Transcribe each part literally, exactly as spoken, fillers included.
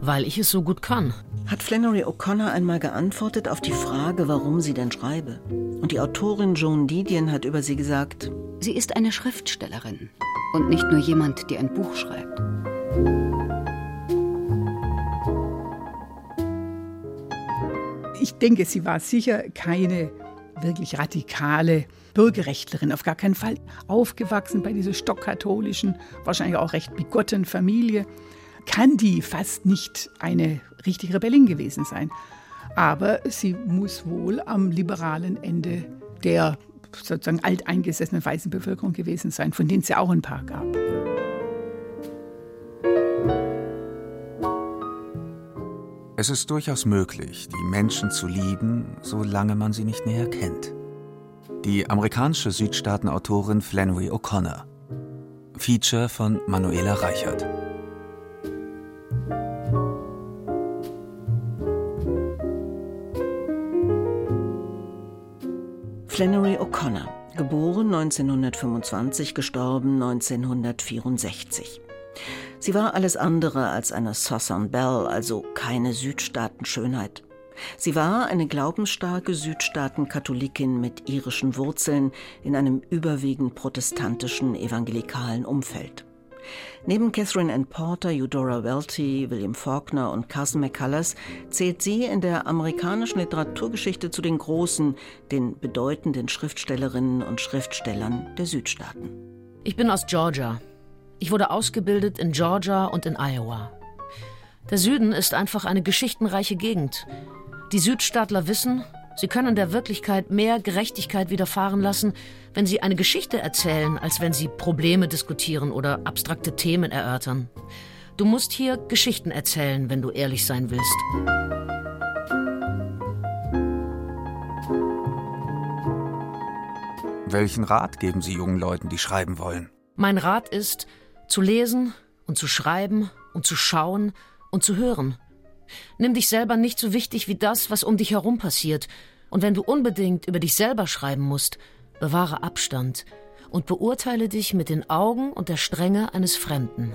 Weil ich es so gut kann. Hat Flannery O'Connor einmal geantwortet auf die Frage, warum sie denn schreibe. Und die Autorin Joan Didion hat über sie gesagt: Sie ist eine Schriftstellerin und nicht nur jemand, der ein Buch schreibt. Ich denke, sie war sicher keine wirklich radikale Bürgerrechtlerin, auf gar keinen Fall. Aufgewachsen bei dieser stockkatholischen, wahrscheinlich auch recht bigotten Familie, kann die fast nicht eine richtige Rebellin gewesen sein. Aber sie muss wohl am liberalen Ende der sozusagen alteingesessenen weißen Bevölkerung gewesen sein, von denen es ja auch ein paar gab. Es ist durchaus möglich, die Menschen zu lieben, solange man sie nicht näher kennt. Die amerikanische Südstaaten-Autorin Flannery O'Connor. Feature von Manuela Reichert. Flannery O'Connor, geboren neunzehnhundertfünfundzwanzig, gestorben neunzehnhundertvierundsechzig. Sie war alles andere als eine Southern Belle, also keine Südstaatenschönheit. Sie war eine glaubensstarke Südstaaten-Katholikin mit irischen Wurzeln in einem überwiegend protestantischen evangelikalen Umfeld. Neben Catherine Ann Porter, Eudora Welty, William Faulkner und Carson McCullers zählt sie in der amerikanischen Literaturgeschichte zu den großen, den bedeutenden Schriftstellerinnen und Schriftstellern der Südstaaten. Ich bin aus Georgia. Ich wurde ausgebildet in Georgia und in Iowa. Der Süden ist einfach eine geschichtenreiche Gegend. Die Südstaatler wissen, sie können der Wirklichkeit mehr Gerechtigkeit widerfahren lassen, wenn sie eine Geschichte erzählen, als wenn sie Probleme diskutieren oder abstrakte Themen erörtern. Du musst hier Geschichten erzählen, wenn du ehrlich sein willst. Welchen Rat geben Sie jungen Leuten, die schreiben wollen? Mein Rat ist, zu lesen und zu schreiben und zu schauen und zu hören. Nimm dich selber nicht so wichtig wie das, was um dich herum passiert. Und wenn du unbedingt über dich selber schreiben musst, bewahre Abstand und beurteile dich mit den Augen und der Strenge eines Fremden.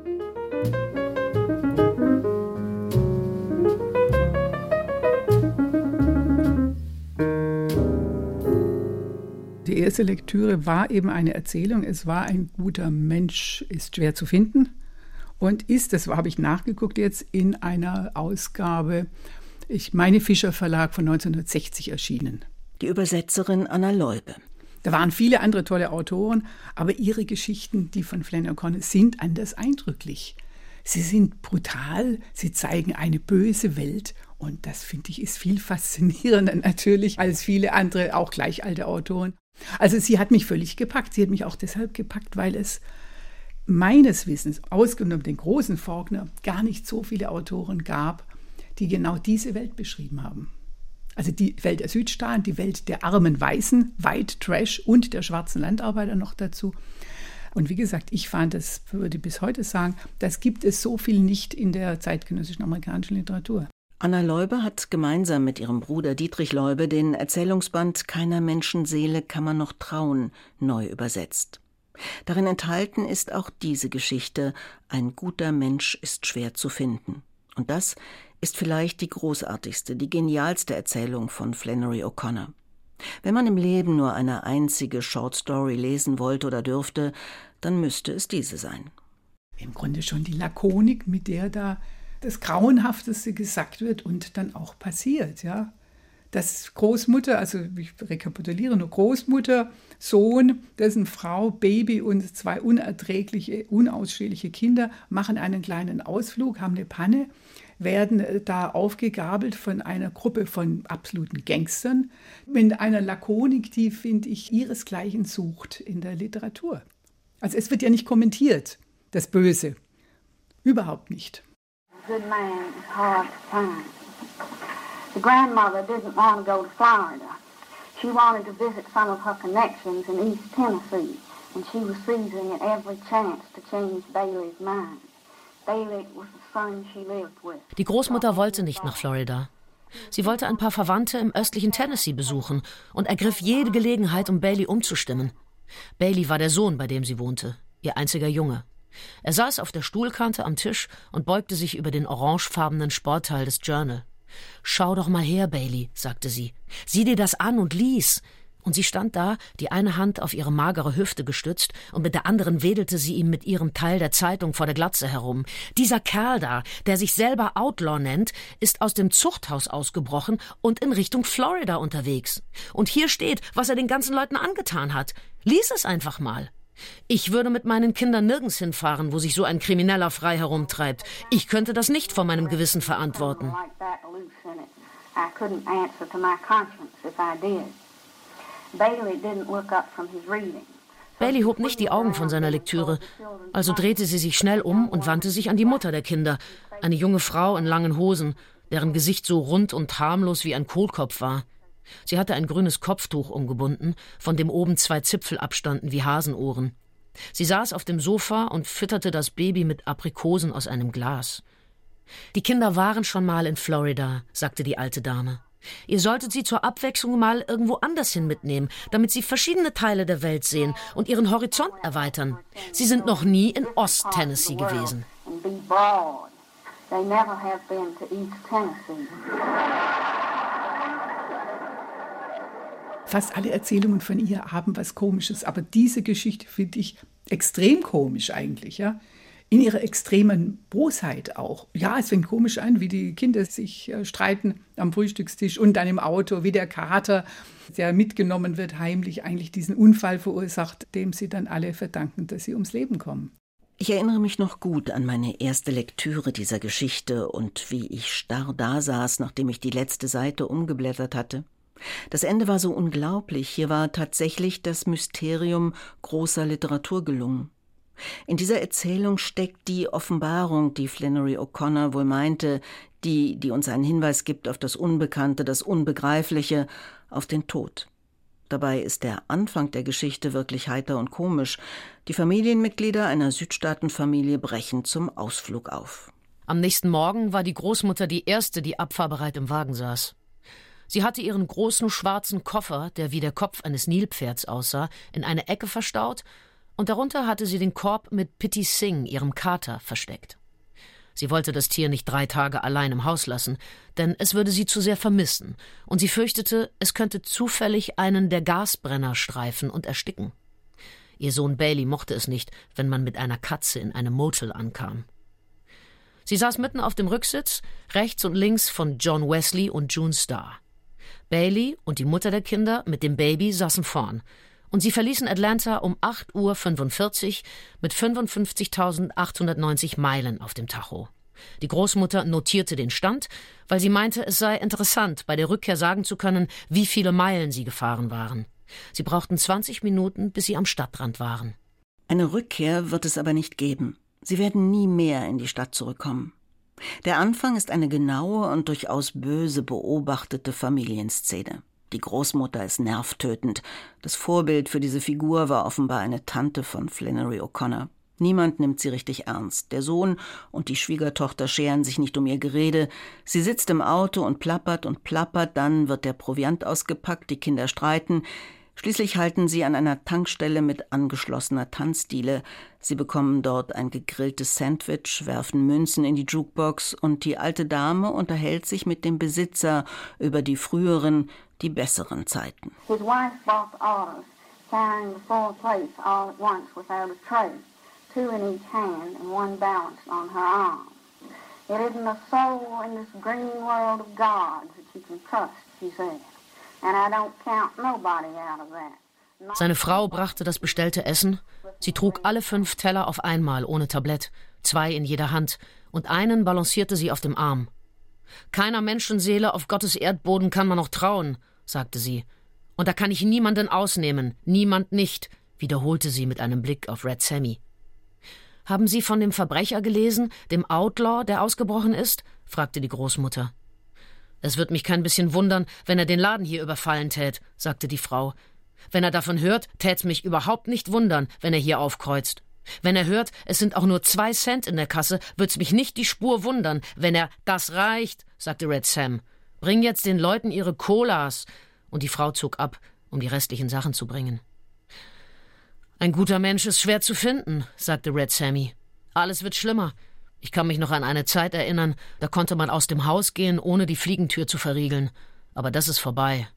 Die erste Lektüre war eben eine Erzählung. Es war ein guter Mensch, ist schwer zu finden. Und ist, das habe ich nachgeguckt jetzt, in einer Ausgabe, ich meine Fischer Verlag von neunzehnhundertsechzig erschienen. Die Übersetzerin Anna Leube. Da waren viele andere tolle Autoren, aber ihre Geschichten, die von Flannery O'Connor, sind anders eindrücklich. Sie sind brutal, sie zeigen eine böse Welt und das, finde ich, ist viel faszinierender natürlich als viele andere, auch gleich alte Autoren. Also sie hat mich völlig gepackt. Sie hat mich auch deshalb gepackt, weil es meines Wissens, ausgenommen den großen Faulkner, gar nicht so viele Autoren gab, die genau diese Welt beschrieben haben. Also die Welt der Südstaaten, die Welt der armen Weißen, White Trash und der schwarzen Landarbeiter noch dazu. Und wie gesagt, ich fand, das würde bis heute sagen, das gibt es so viel nicht in der zeitgenössischen amerikanischen Literatur. Anna Leube hat gemeinsam mit ihrem Bruder Dietrich Leube den Erzählungsband »Keiner Menschenseele kann man noch trauen« neu übersetzt. Darin enthalten ist auch diese Geschichte, ein guter Mensch ist schwer zu finden. Und das ist vielleicht die großartigste, die genialste Erzählung von Flannery O'Connor. Wenn man im Leben nur eine einzige Short Story lesen wollte oder dürfte, dann müsste es diese sein. Im Grunde schon die Lakonik, mit der da das Grauenhafteste gesagt wird und dann auch passiert, ja. Dass Großmutter, also ich rekapituliere nur, Großmutter, Sohn, dessen Frau, Baby und zwei unerträgliche, unausstehliche Kinder machen einen kleinen Ausflug, haben eine Panne, werden da aufgegabelt von einer Gruppe von absoluten Gangstern mit einer Lakonik, die, finde ich, ihresgleichen sucht in der Literatur. Also es wird ja nicht kommentiert, das Böse. Überhaupt nicht. Good man is hard to find. The grandmother didn't want to go to Florida. She wanted to visit some of her connections in East Tennessee, and she was seizing at every chance to change Bailey's mind. Bailey was the son she lived with. Die Großmutter wollte nicht nach Florida. Sie wollte ein paar Verwandte im östlichen Tennessee besuchen und ergriff jede Gelegenheit, um Bailey umzustimmen. Bailey war der Sohn, bei dem sie wohnte, ihr einziger Junge. Er saß auf der Stuhlkante am Tisch und beugte sich über den orangefarbenen Sportteil des Journal. »Schau doch mal her, Bailey«, sagte sie. »Sieh dir das an und lies.« Und sie stand da, die eine Hand auf ihre magere Hüfte gestützt, und mit der anderen wedelte sie ihm mit ihrem Teil der Zeitung vor der Glatze herum. »Dieser Kerl da, der sich selber Outlaw nennt, ist aus dem Zuchthaus ausgebrochen und in Richtung Florida unterwegs. Und hier steht, was er den ganzen Leuten angetan hat. Lies es einfach mal. Ich würde mit meinen Kindern nirgends hinfahren, wo sich so ein Krimineller frei herumtreibt. Ich könnte das nicht vor meinem Gewissen verantworten.« Bailey hob nicht die Augen von seiner Lektüre, also drehte sie sich schnell um und wandte sich an die Mutter der Kinder, eine junge Frau in langen Hosen, deren Gesicht so rund und harmlos wie ein Kohlkopf war. Sie hatte ein grünes Kopftuch umgebunden, von dem oben zwei Zipfel abstanden wie Hasenohren. Sie saß auf dem Sofa und fütterte das Baby mit Aprikosen aus einem Glas. »Die Kinder waren schon mal in Florida«, sagte die alte Dame. »Ihr solltet sie zur Abwechslung mal irgendwo anders hin mitnehmen, damit sie verschiedene Teile der Welt sehen und ihren Horizont erweitern. Sie sind noch nie in Ost-Tennessee gewesen.« Fast alle Erzählungen von ihr haben was Komisches, aber diese Geschichte finde ich extrem komisch eigentlich, ja. In ihrer extremen Bosheit auch. Ja, es fängt komisch an, wie die Kinder sich äh, streiten am Frühstückstisch und dann im Auto, wie der Kater, der mitgenommen wird, heimlich eigentlich diesen Unfall verursacht, dem sie dann alle verdanken, dass sie ums Leben kommen. Ich erinnere mich noch gut an meine erste Lektüre dieser Geschichte und wie ich starr dasaß, nachdem ich die letzte Seite umgeblättert hatte. Das Ende war so unglaublich. Hier war tatsächlich das Mysterium großer Literatur gelungen. In dieser Erzählung steckt die Offenbarung, die Flannery O'Connor wohl meinte, die, die uns einen Hinweis gibt auf das Unbekannte, das Unbegreifliche, auf den Tod. Dabei ist der Anfang der Geschichte wirklich heiter und komisch. Die Familienmitglieder einer Südstaatenfamilie brechen zum Ausflug auf. Am nächsten Morgen war die Großmutter die erste, die abfahrbereit im Wagen saß. Sie hatte ihren großen schwarzen Koffer, der wie der Kopf eines Nilpferds aussah, in eine Ecke verstaut, und darunter hatte sie den Korb mit Pitty Sing, ihrem Kater, versteckt. Sie wollte das Tier nicht drei Tage allein im Haus lassen, denn es würde sie zu sehr vermissen, und sie fürchtete, es könnte zufällig einen der Gasbrenner streifen und ersticken. Ihr Sohn Bailey mochte es nicht, wenn man mit einer Katze in einem Motel ankam. Sie saß mitten auf dem Rücksitz, rechts und links von John Wesley und June Starr. Bailey und die Mutter der Kinder mit dem Baby saßen vorn, und sie verließen Atlanta um acht Uhr fünfundvierzig mit fünfundfünfzigtausendachthundertneunzig Meilen auf dem Tacho. Die Großmutter notierte den Stand, weil sie meinte, es sei interessant, bei der Rückkehr sagen zu können, wie viele Meilen sie gefahren waren. Sie brauchten zwanzig Minuten, bis sie am Stadtrand waren. Eine Rückkehr wird es aber nicht geben. Sie werden nie mehr in die Stadt zurückkommen. Der Anfang ist eine genaue und durchaus böse beobachtete Familienszene. Die Großmutter ist nervtötend. Das Vorbild für diese Figur war offenbar eine Tante von Flannery O'Connor. Niemand nimmt sie richtig ernst. Der Sohn und die Schwiegertochter scheren sich nicht um ihr Gerede. Sie sitzt im Auto und plappert und plappert, dann wird der Proviant ausgepackt, die Kinder streiten. Schließlich halten sie an einer Tankstelle mit angeschlossener Tanzdiele. Sie bekommen dort ein gegrilltes Sandwich, werfen Münzen in die Jukebox und die alte Dame unterhält sich mit dem Besitzer über die früheren, die besseren Zeiten. His wife bought the autos, carrying the full plates all at once without a tray, two in each hand and one balanced on her arm. It isn't a soul in this green world of God's that you can trust, she said. And I don't count nobody out of that. Seine Frau brachte das bestellte Essen. Sie trug alle fünf Teller auf einmal ohne Tablett, zwei in jeder Hand, und einen balancierte sie auf dem Arm. »Keiner Menschenseele auf Gottes Erdboden kann man noch trauen«, sagte sie. »Und da kann ich niemanden ausnehmen, niemand nicht«, wiederholte sie mit einem Blick auf Red Sammy. »Haben Sie von dem Verbrecher gelesen, dem Outlaw, der ausgebrochen ist?« fragte die Großmutter. »Es wird mich kein bisschen wundern, wenn er den Laden hier überfallen tät«, sagte die Frau. »Wenn er davon hört, tät's mich überhaupt nicht wundern, wenn er hier aufkreuzt. Wenn er hört, es sind auch nur zwei Cent in der Kasse, wird's mich nicht die Spur wundern, wenn er, das reicht«, sagte Red Sam. »Bring jetzt den Leuten ihre Colas.« Und die Frau zog ab, um die restlichen Sachen zu bringen. »Ein guter Mensch ist schwer zu finden«, sagte Red Sammy. Alles wird schlimmer. Ich kann mich noch an eine Zeit erinnern, da konnte man aus dem Haus gehen, ohne die Fliegentür zu verriegeln. Aber das ist vorbei.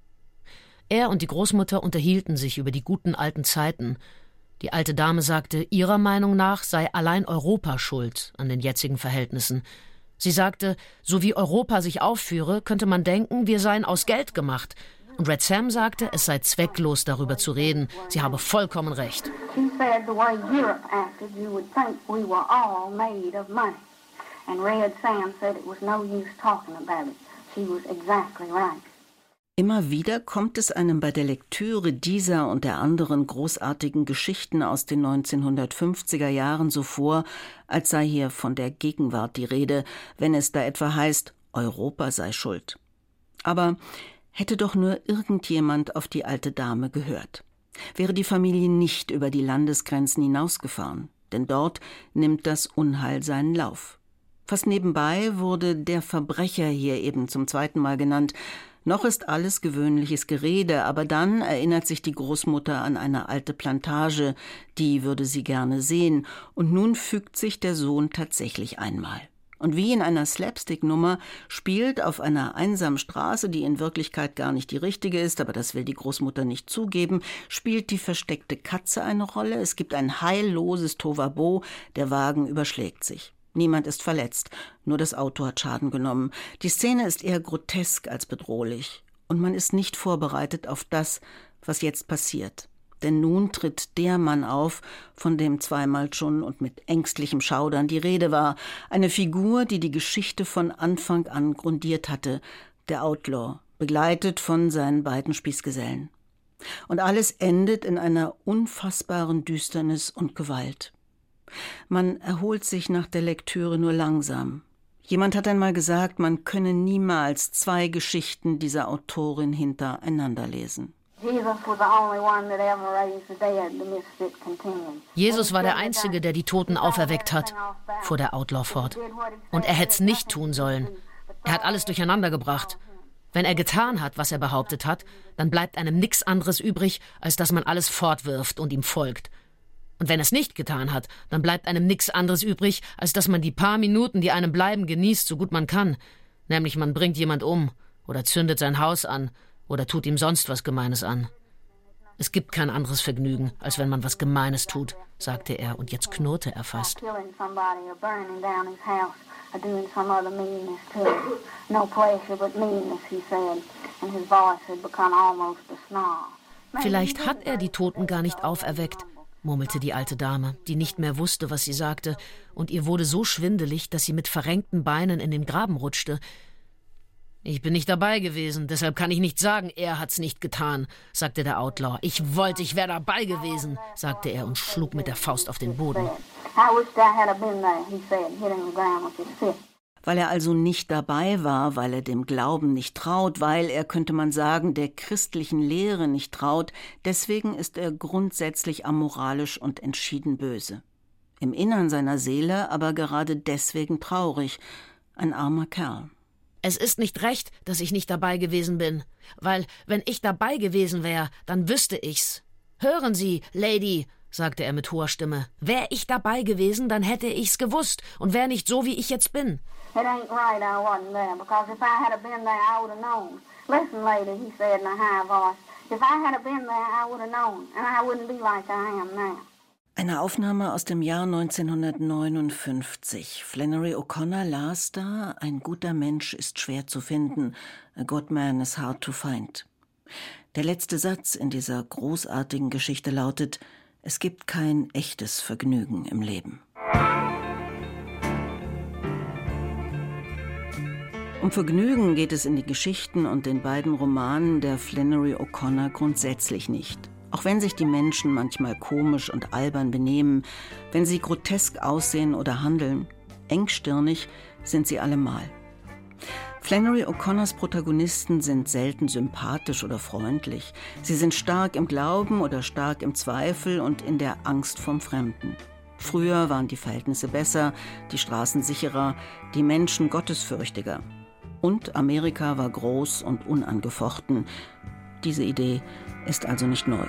Er und die Großmutter unterhielten sich über die guten alten Zeiten. Die alte Dame sagte, ihrer Meinung nach sei allein Europa schuld an den jetzigen Verhältnissen. Sie sagte, so wie Europa sich aufführe, könnte man denken, wir seien aus Geld gemacht. Und Red Sam sagte, es sei zwecklos, darüber zu reden. Sie habe vollkommen recht. She said the way Europe acted, you would think we were all made of money. And Red Sam said it was no use talking about it. She was exactly right. Immer wieder kommt es einem bei der Lektüre dieser und der anderen großartigen Geschichten aus den neunzehnhundertfünfziger Jahren so vor, als sei hier von der Gegenwart die Rede, wenn es da etwa heißt, Europa sei schuld. Aber hätte doch nur irgendjemand auf die alte Dame gehört. Wäre die Familie nicht über die Landesgrenzen hinausgefahren, denn dort nimmt das Unheil seinen Lauf. Fast nebenbei wurde der Verbrecher hier eben zum zweiten Mal genannt. Noch ist alles gewöhnliches Gerede, aber dann erinnert sich die Großmutter an eine alte Plantage, die würde sie gerne sehen, und nun fügt sich der Sohn tatsächlich einmal. Und wie in einer Slapstick-Nummer spielt auf einer einsamen Straße, die in Wirklichkeit gar nicht die richtige ist, aber das will die Großmutter nicht zugeben, spielt die versteckte Katze eine Rolle. Es gibt ein heilloses Tohuwabohu, der Wagen überschlägt sich. Niemand ist verletzt, nur das Auto hat Schaden genommen. Die Szene ist eher grotesk als bedrohlich. Und man ist nicht vorbereitet auf das, was jetzt passiert. Denn nun tritt der Mann auf, von dem zweimal schon und mit ängstlichem Schaudern die Rede war. Eine Figur, die die Geschichte von Anfang an grundiert hatte. Der Outlaw, begleitet von seinen beiden Spießgesellen. Und alles endet in einer unfassbaren Düsternis und Gewalt. Man erholt sich nach der Lektüre nur langsam. Jemand hat einmal gesagt, man könne niemals zwei Geschichten dieser Autorin hintereinander lesen. Jesus war der Einzige, der die Toten auferweckt hat, fuhr der Outlaw fort. Und er hätte es nicht tun sollen. Er hat alles durcheinander gebracht. Wenn er getan hat, was er behauptet hat, dann bleibt einem nichts anderes übrig, als dass man alles fortwirft und ihm folgt. Und wenn er es nicht getan hat, dann bleibt einem nichts anderes übrig, als dass man die paar Minuten, die einem bleiben, genießt, so gut man kann. Nämlich man bringt jemand um oder zündet sein Haus an oder tut ihm sonst was Gemeines an. Es gibt kein anderes Vergnügen, als wenn man was Gemeines tut, sagte er, und jetzt knurrte er fast. Vielleicht hat er die Toten gar nicht auferweckt, murmelte die alte Dame, die nicht mehr wusste, was sie sagte, und ihr wurde so schwindelig, dass sie mit verrenkten Beinen in den Graben rutschte. »Ich bin nicht dabei gewesen, deshalb kann ich nicht sagen, er hat's nicht getan«, sagte der Outlaw. »Ich wollte, ich wäre dabei gewesen«, sagte er und schlug mit der Faust auf den Boden. Weil er also nicht dabei war, weil er dem Glauben nicht traut, weil er, könnte man sagen, der christlichen Lehre nicht traut, deswegen ist er grundsätzlich amoralisch und entschieden böse. Im Innern seiner Seele aber gerade deswegen traurig. Ein armer Kerl. Es ist nicht recht, dass ich nicht dabei gewesen bin, weil, wenn ich dabei gewesen wäre, dann wüsste ich's. Hören Sie, Lady, sagte er mit hoher Stimme, wär ich dabei gewesen, dann hätte ich's gewusst und wär nicht so, wie ich jetzt bin. It ain't right I wasn't there, because if I had been there, I would have known. Listen, lady, he said in a high voice, if I had been there, I would have known, and I wouldn't be like I am now. Eine Aufnahme aus dem Jahr neunzehnhundertneunundfünfzig. Flannery O'Connor las da, ein guter Mensch ist schwer zu finden, a good man is hard to find. Der letzte Satz in dieser großartigen Geschichte lautet, es gibt kein echtes Vergnügen im Leben. Um Vergnügen geht es in den Geschichten und den beiden Romanen der Flannery O'Connor grundsätzlich nicht. Auch wenn sich die Menschen manchmal komisch und albern benehmen, wenn sie grotesk aussehen oder handeln, engstirnig sind sie allemal. Flannery O'Connors Protagonisten sind selten sympathisch oder freundlich. Sie sind stark im Glauben oder stark im Zweifel und in der Angst vom Fremden. Früher waren die Verhältnisse besser, die Straßen sicherer, die Menschen gottesfürchtiger. Und Amerika war groß und unangefochten. Diese Idee ist also nicht neu.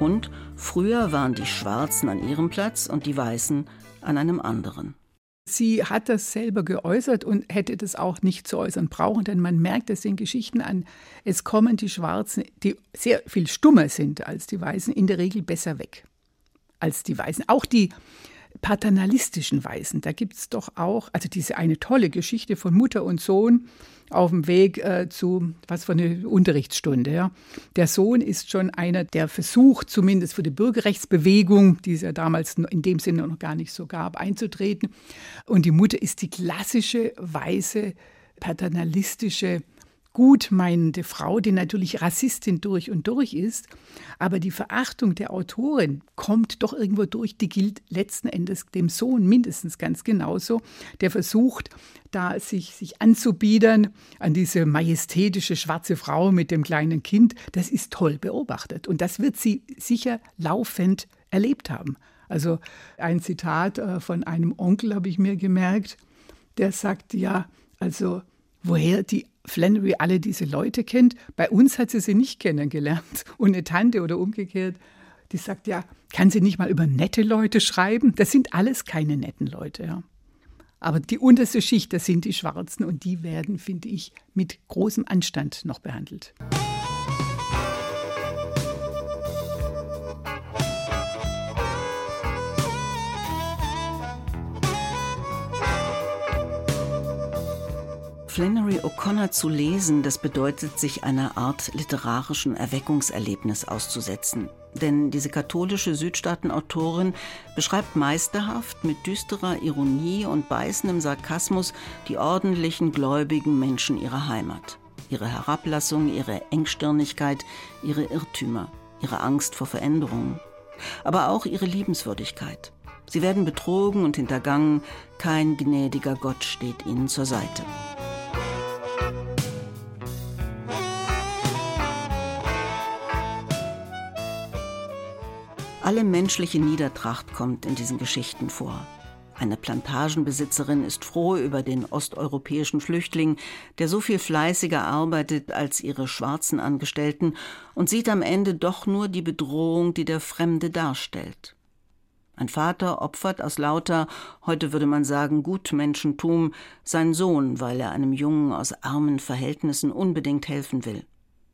Und früher waren die Schwarzen an ihrem Platz und die Weißen an einem anderen. Sie hat das selber geäußert und hätte das auch nicht zu äußern brauchen, denn man merkt es den Geschichten an. Es kommen die Schwarzen, die sehr viel stummer sind als die Weißen, in der Regel besser weg als die Weißen. Auch die paternalistischen Weißen, da gibt es doch auch, also diese eine tolle Geschichte von Mutter und Sohn auf dem Weg äh, zu, was für eine Unterrichtsstunde. Ja. Der Sohn ist schon einer, der versucht, zumindest für die Bürgerrechtsbewegung, die es ja damals in dem Sinne noch gar nicht so gab, einzutreten. Und die Mutter ist die klassische, weiße, paternalistische, gutmeinende Frau, die natürlich Rassistin durch und durch ist. Aber die Verachtung der Autorin kommt doch irgendwo durch. Die gilt letzten Endes dem Sohn mindestens ganz genauso. Der versucht, da sich, sich anzubiedern an diese majestätische schwarze Frau mit dem kleinen Kind. Das ist toll beobachtet. Und das wird sie sicher laufend erlebt haben. Also ein Zitat von einem Onkel habe ich mir gemerkt. Der sagt, ja, also woher die Flannery alle diese Leute kennt. Bei uns hat sie sie nicht kennengelernt. Und eine Tante oder umgekehrt, die sagt, ja, kann sie nicht mal über nette Leute schreiben? Das sind alles keine netten Leute. Ja. Aber die unterste Schicht, das sind die Schwarzen und die werden, finde ich, mit großem Anstand noch behandelt. Flannery O'Connor zu lesen, das bedeutet, sich einer Art literarischen Erweckungserlebnis auszusetzen. Denn diese katholische Südstaaten-Autorin beschreibt meisterhaft mit düsterer Ironie und beißendem Sarkasmus die ordentlichen, gläubigen Menschen ihrer Heimat. Ihre Herablassung, ihre Engstirnigkeit, ihre Irrtümer, ihre Angst vor Veränderungen. Aber auch ihre Liebenswürdigkeit. Sie werden betrogen und hintergangen, kein gnädiger Gott steht ihnen zur Seite. Alle menschliche Niedertracht kommt in diesen Geschichten vor. Eine Plantagenbesitzerin ist froh über den osteuropäischen Flüchtling, der so viel fleißiger arbeitet als ihre schwarzen Angestellten und sieht am Ende doch nur die Bedrohung, die der Fremde darstellt. Ein Vater opfert aus lauter, heute würde man sagen, Gutmenschentum, seinen Sohn, weil er einem Jungen aus armen Verhältnissen unbedingt helfen will.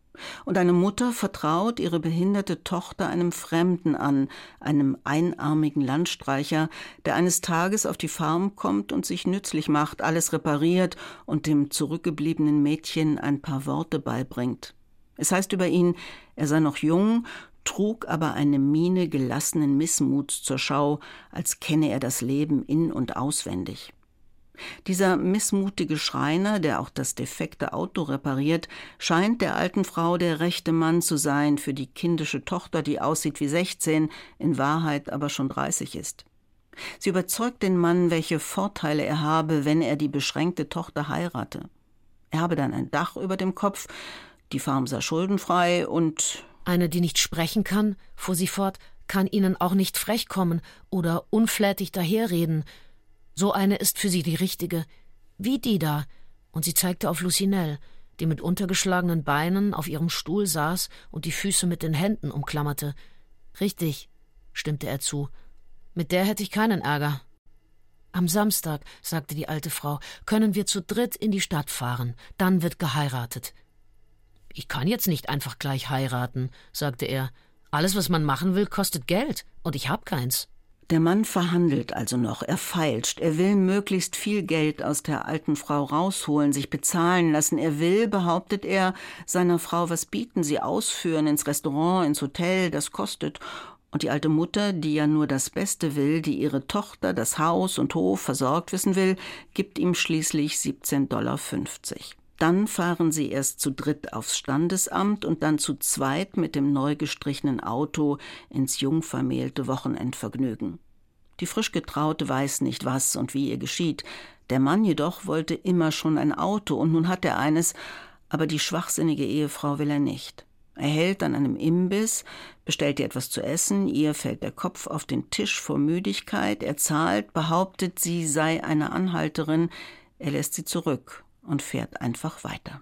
Und eine Mutter vertraut ihre behinderte Tochter einem Fremden an, einem einarmigen Landstreicher, der eines Tages auf die Farm kommt und sich nützlich macht, alles repariert und dem zurückgebliebenen Mädchen ein paar Worte beibringt. Es heißt über ihn, er sei noch jung, trug aber eine Miene gelassenen Missmuts zur Schau, als kenne er das Leben in- und auswendig. Dieser missmutige Schreiner, der auch das defekte Auto repariert, scheint der alten Frau der rechte Mann zu sein für die kindische Tochter, die aussieht wie sechzehn, in Wahrheit aber schon dreißig ist. Sie überzeugt den Mann, welche Vorteile er habe, wenn er die beschränkte Tochter heirate. Er habe dann ein Dach über dem Kopf, die Farm sei schuldenfrei und... Eine, die nicht sprechen kann, fuhr sie fort, kann ihnen auch nicht frech kommen oder unflätig daherreden. So eine ist für sie die richtige, wie die da, und sie zeigte auf Lucinelle, die mit untergeschlagenen Beinen auf ihrem Stuhl saß und die Füße mit den Händen umklammerte. Richtig, stimmte er zu, mit der hätte ich keinen Ärger. Am Samstag, sagte die alte Frau, können wir zu dritt in die Stadt fahren, dann wird geheiratet. Ich kann jetzt nicht einfach gleich heiraten, sagte er. Alles, was man machen will, kostet Geld, und ich hab keins. Der Mann verhandelt also noch, er feilscht, er will möglichst viel Geld aus der alten Frau rausholen, sich bezahlen lassen. Er will, behauptet er, seiner Frau was bieten, sie ausführen, ins Restaurant, ins Hotel, das kostet. Und die alte Mutter, die ja nur das Beste will, die ihre Tochter, das Haus und Hof versorgt wissen will, gibt ihm schließlich siebzehn Dollar fünfzig. Dann fahren sie erst zu dritt aufs Standesamt und dann zu zweit mit dem neu gestrichenen Auto ins jungvermählte Wochenendvergnügen. Die frisch Getraute weiß nicht, was und wie ihr geschieht. Der Mann jedoch wollte immer schon ein Auto und nun hat er eines, aber die schwachsinnige Ehefrau will er nicht. Er hält an einem Imbiss, bestellt ihr etwas zu essen, ihr fällt der Kopf auf den Tisch vor Müdigkeit, er zahlt, behauptet, sie sei eine Anhalterin, er lässt sie zurück und fährt einfach weiter.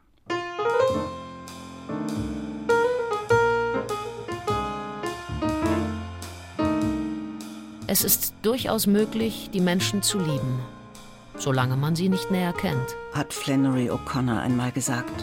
Es ist durchaus möglich, die Menschen zu lieben, solange man sie nicht näher kennt, hat Flannery O'Connor einmal gesagt.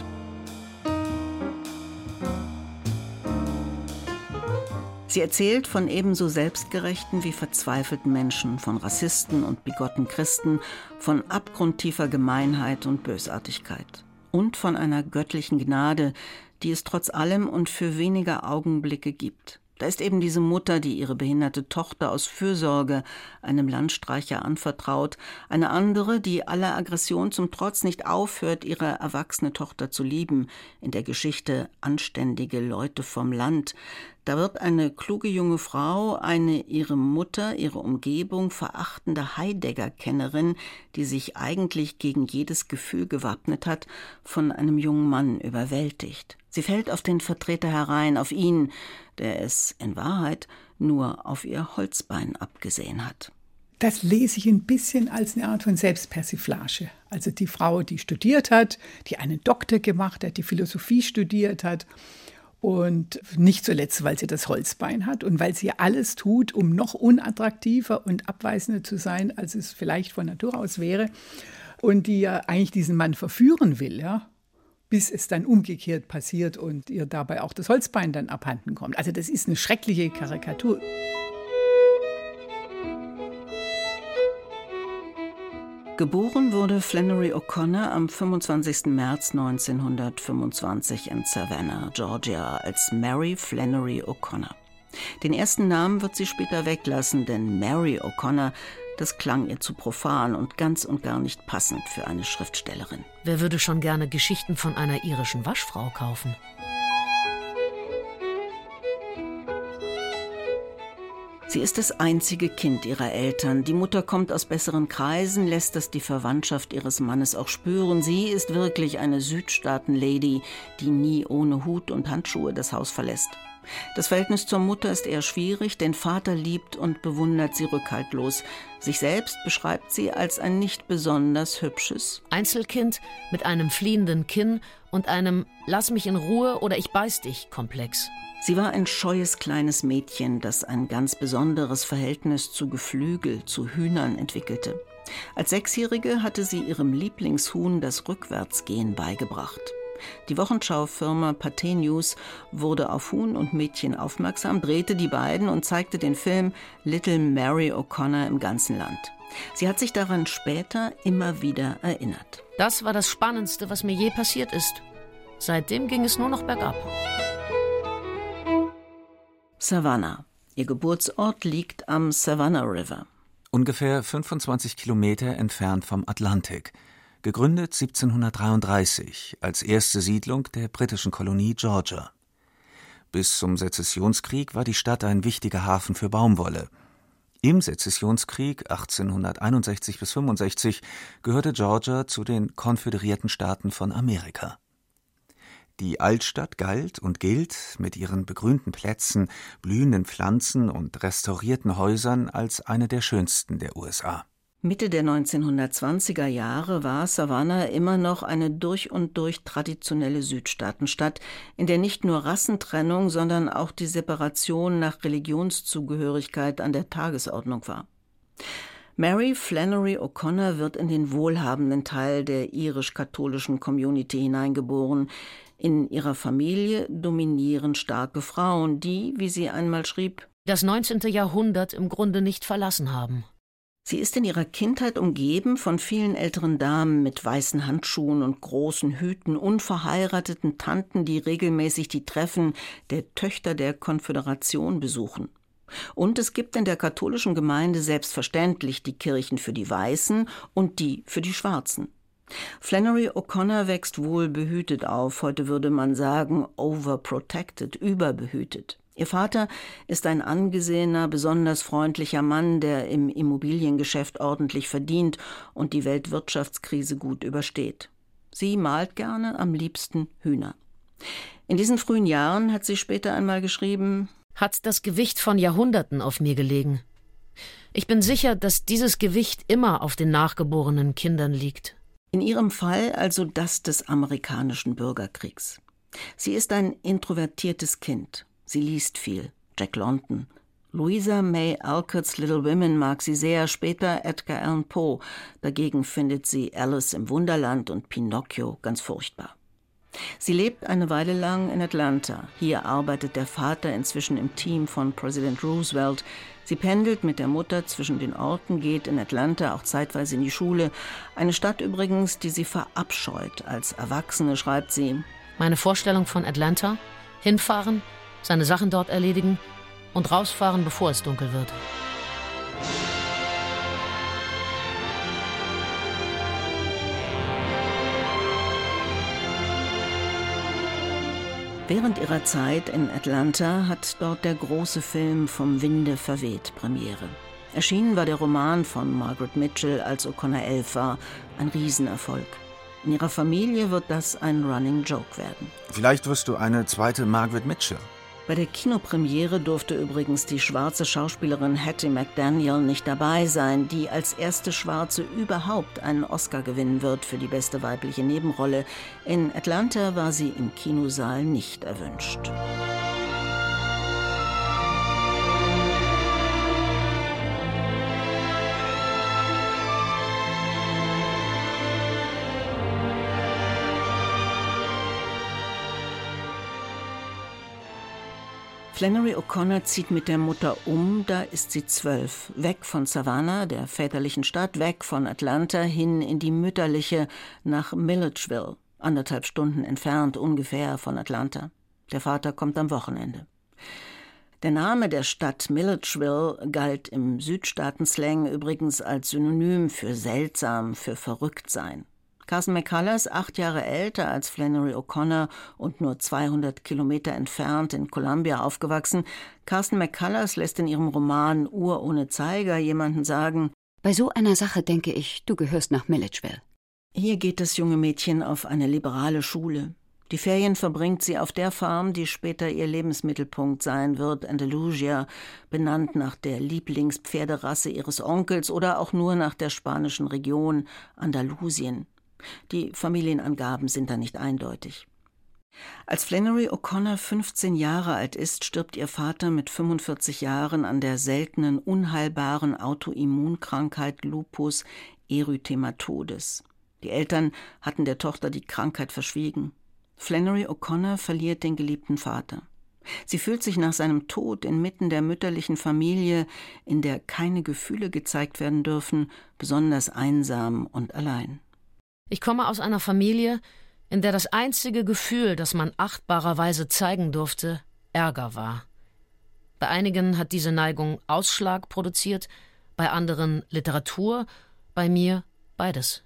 Sie erzählt von ebenso selbstgerechten wie verzweifelten Menschen, von Rassisten und bigotten Christen, von abgrundtiefer Gemeinheit und Bösartigkeit und von einer göttlichen Gnade, die es trotz allem und für wenige Augenblicke gibt. Da ist eben diese Mutter, die ihre behinderte Tochter aus Fürsorge einem Landstreicher anvertraut, eine andere, die aller Aggression zum Trotz nicht aufhört, ihre erwachsene Tochter zu lieben, in der Geschichte Anständige Leute vom Land. Da wird eine kluge junge Frau, eine ihre Mutter, ihre Umgebung verachtende Heidegger-Kennerin, die sich eigentlich gegen jedes Gefühl gewappnet hat, von einem jungen Mann überwältigt. Sie fällt auf den Vertreter herein, auf ihn, der es in Wahrheit nur auf ihr Holzbein abgesehen hat. Das lese ich ein bisschen als eine Art von Selbstpersiflage. Also die Frau, die studiert hat, die einen Doktor gemacht hat, die Philosophie studiert hat. Und nicht zuletzt, weil sie das Holzbein hat und weil sie alles tut, um noch unattraktiver und abweisender zu sein, als es vielleicht von Natur aus wäre. Und die ja eigentlich diesen Mann verführen will, ja, bis es dann umgekehrt passiert und ihr dabei auch das Holzbein dann abhanden kommt. Also das ist eine schreckliche Karikatur. Geboren wurde Flannery O'Connor am fünfundzwanzigsten März neunzehnhundertfünfundzwanzig in Savannah, Georgia, als Mary Flannery O'Connor. Den ersten Namen wird sie später weglassen, denn Mary O'Connor, das klang ihr zu profan und ganz und gar nicht passend für eine Schriftstellerin. Wer würde schon gerne Geschichten von einer irischen Waschfrau kaufen? Sie ist das einzige Kind ihrer Eltern. Die Mutter kommt aus besseren Kreisen, lässt das die Verwandtschaft ihres Mannes auch spüren. Sie ist wirklich eine Südstaaten-Lady, die nie ohne Hut und Handschuhe das Haus verlässt. Das Verhältnis zur Mutter ist eher schwierig, den Vater liebt und bewundert sie rückhaltlos. Sich selbst beschreibt sie als ein nicht besonders hübsches Einzelkind mit einem fliehenden Kinn und einem »Lass mich in Ruhe oder ich beiß dich« Komplex. Sie war ein scheues kleines Mädchen, das ein ganz besonderes Verhältnis zu Geflügel, zu Hühnern entwickelte. Als Sechsjährige hatte sie ihrem Lieblingshuhn das Rückwärtsgehen beigebracht. Die Wochenschaufirma Pathé News wurde auf Huhn und Mädchen aufmerksam, drehte die beiden und zeigte den Film Little Mary O'Connor im ganzen Land. Sie hat sich daran später immer wieder erinnert. Das war das Spannendste, was mir je passiert ist. Seitdem ging es nur noch bergab. Savannah. Ihr Geburtsort liegt am Savannah River. Ungefähr fünfundzwanzig Kilometer entfernt vom Atlantik. Gegründet siebzehnhundertdreiunddreißig als erste Siedlung der britischen Kolonie Georgia. Bis zum Sezessionskrieg war die Stadt ein wichtiger Hafen für Baumwolle. Im Sezessionskrieg achtzehnhunderteinundsechzig bis fünfundsechzig gehörte Georgia zu den Konföderierten Staaten von Amerika. Die Altstadt galt und gilt mit ihren begrünten Plätzen, blühenden Pflanzen und restaurierten Häusern als eine der schönsten der U S A. Mitte der neunzehnhundertzwanziger Jahre war Savannah immer noch eine durch und durch traditionelle Südstaatenstadt, in der nicht nur Rassentrennung, sondern auch die Separation nach Religionszugehörigkeit an der Tagesordnung war. Mary Flannery O'Connor wird in den wohlhabenden Teil der irisch-katholischen Community hineingeboren. In ihrer Familie dominieren starke Frauen, die, wie sie einmal schrieb, das neunzehnte Jahrhundert im Grunde nicht verlassen haben. Sie ist in ihrer Kindheit umgeben von vielen älteren Damen mit weißen Handschuhen und großen Hüten, unverheirateten Tanten, die regelmäßig die Treffen der Töchter der Konföderation besuchen. Und es gibt in der katholischen Gemeinde selbstverständlich die Kirchen für die Weißen und die für die Schwarzen. Flannery O'Connor wächst wohl behütet auf, heute würde man sagen overprotected, überbehütet. Ihr Vater ist ein angesehener, besonders freundlicher Mann, der im Immobiliengeschäft ordentlich verdient und die Weltwirtschaftskrise gut übersteht. Sie malt gerne, am liebsten Hühner. In diesen frühen Jahren, hat sie später einmal geschrieben, hat das Gewicht von Jahrhunderten auf mir gelegen. Ich bin sicher, dass dieses Gewicht immer auf den nachgeborenen Kindern liegt. In ihrem Fall also das des amerikanischen Bürgerkriegs. Sie ist ein introvertiertes Kind. Sie liest viel. Jack London, Louisa May Alcott's Little Women mag sie sehr, später Edgar Allan Poe. Dagegen findet sie Alice im Wunderland und Pinocchio ganz furchtbar. Sie lebt eine Weile lang in Atlanta. Hier arbeitet der Vater inzwischen im Team von Präsident Roosevelt. Sie pendelt mit der Mutter zwischen den Orten, geht in Atlanta auch zeitweise in die Schule. Eine Stadt übrigens, die sie verabscheut. Als Erwachsene schreibt sie: Meine Vorstellung von Atlanta: hinfahren, seine Sachen dort erledigen und rausfahren, bevor es dunkel wird. Während ihrer Zeit in Atlanta hat dort der große Film Vom Winde verweht Premiere. Erschienen war der Roman von Margaret Mitchell, als O'Connor elf war, ein Riesenerfolg. In ihrer Familie wird das ein Running Joke werden. Vielleicht wirst du eine zweite Margaret Mitchell. Bei der Kinopremiere durfte übrigens die schwarze Schauspielerin Hattie McDaniel nicht dabei sein, die als erste Schwarze überhaupt einen Oscar gewinnen wird für die beste weibliche Nebenrolle. In Atlanta war sie im Kinosaal nicht erwünscht. Flannery O'Connor zieht mit der Mutter um, da ist sie zwölf. Weg von Savannah, der väterlichen Stadt, weg von Atlanta, hin in die mütterliche, nach Milledgeville, anderthalb Stunden entfernt ungefähr von Atlanta. Der Vater kommt am Wochenende. Der Name der Stadt Milledgeville galt im Südstaatenslang übrigens als Synonym für seltsam, für verrückt sein. Carson McCullers, acht Jahre älter als Flannery O'Connor und nur zweihundert Kilometer entfernt in Columbia aufgewachsen, Carson McCullers lässt in ihrem Roman Uhr ohne Zeiger jemanden sagen: Bei so einer Sache denke ich, du gehörst nach Milledgeville. Hier geht das junge Mädchen auf eine liberale Schule. Die Ferien verbringt sie auf der Farm, die später ihr Lebensmittelpunkt sein wird, Andalusia, benannt nach der Lieblingspferderasse ihres Onkels oder auch nur nach der spanischen Region Andalusien. Die Familienangaben sind da nicht eindeutig. Als Flannery O'Connor fünfzehn Jahre alt ist, stirbt ihr Vater mit fünfundvierzig Jahren an der seltenen, unheilbaren Autoimmunkrankheit Lupus erythematodes. Die Eltern hatten der Tochter die Krankheit verschwiegen. Flannery O'Connor verliert den geliebten Vater. Sie fühlt sich nach seinem Tod inmitten der mütterlichen Familie, in der keine Gefühle gezeigt werden dürfen, besonders einsam und allein. Ich komme aus einer Familie, in der das einzige Gefühl, das man achtbarerweise zeigen durfte, Ärger war. Bei einigen hat diese Neigung Ausschlag produziert, bei anderen Literatur, bei mir beides.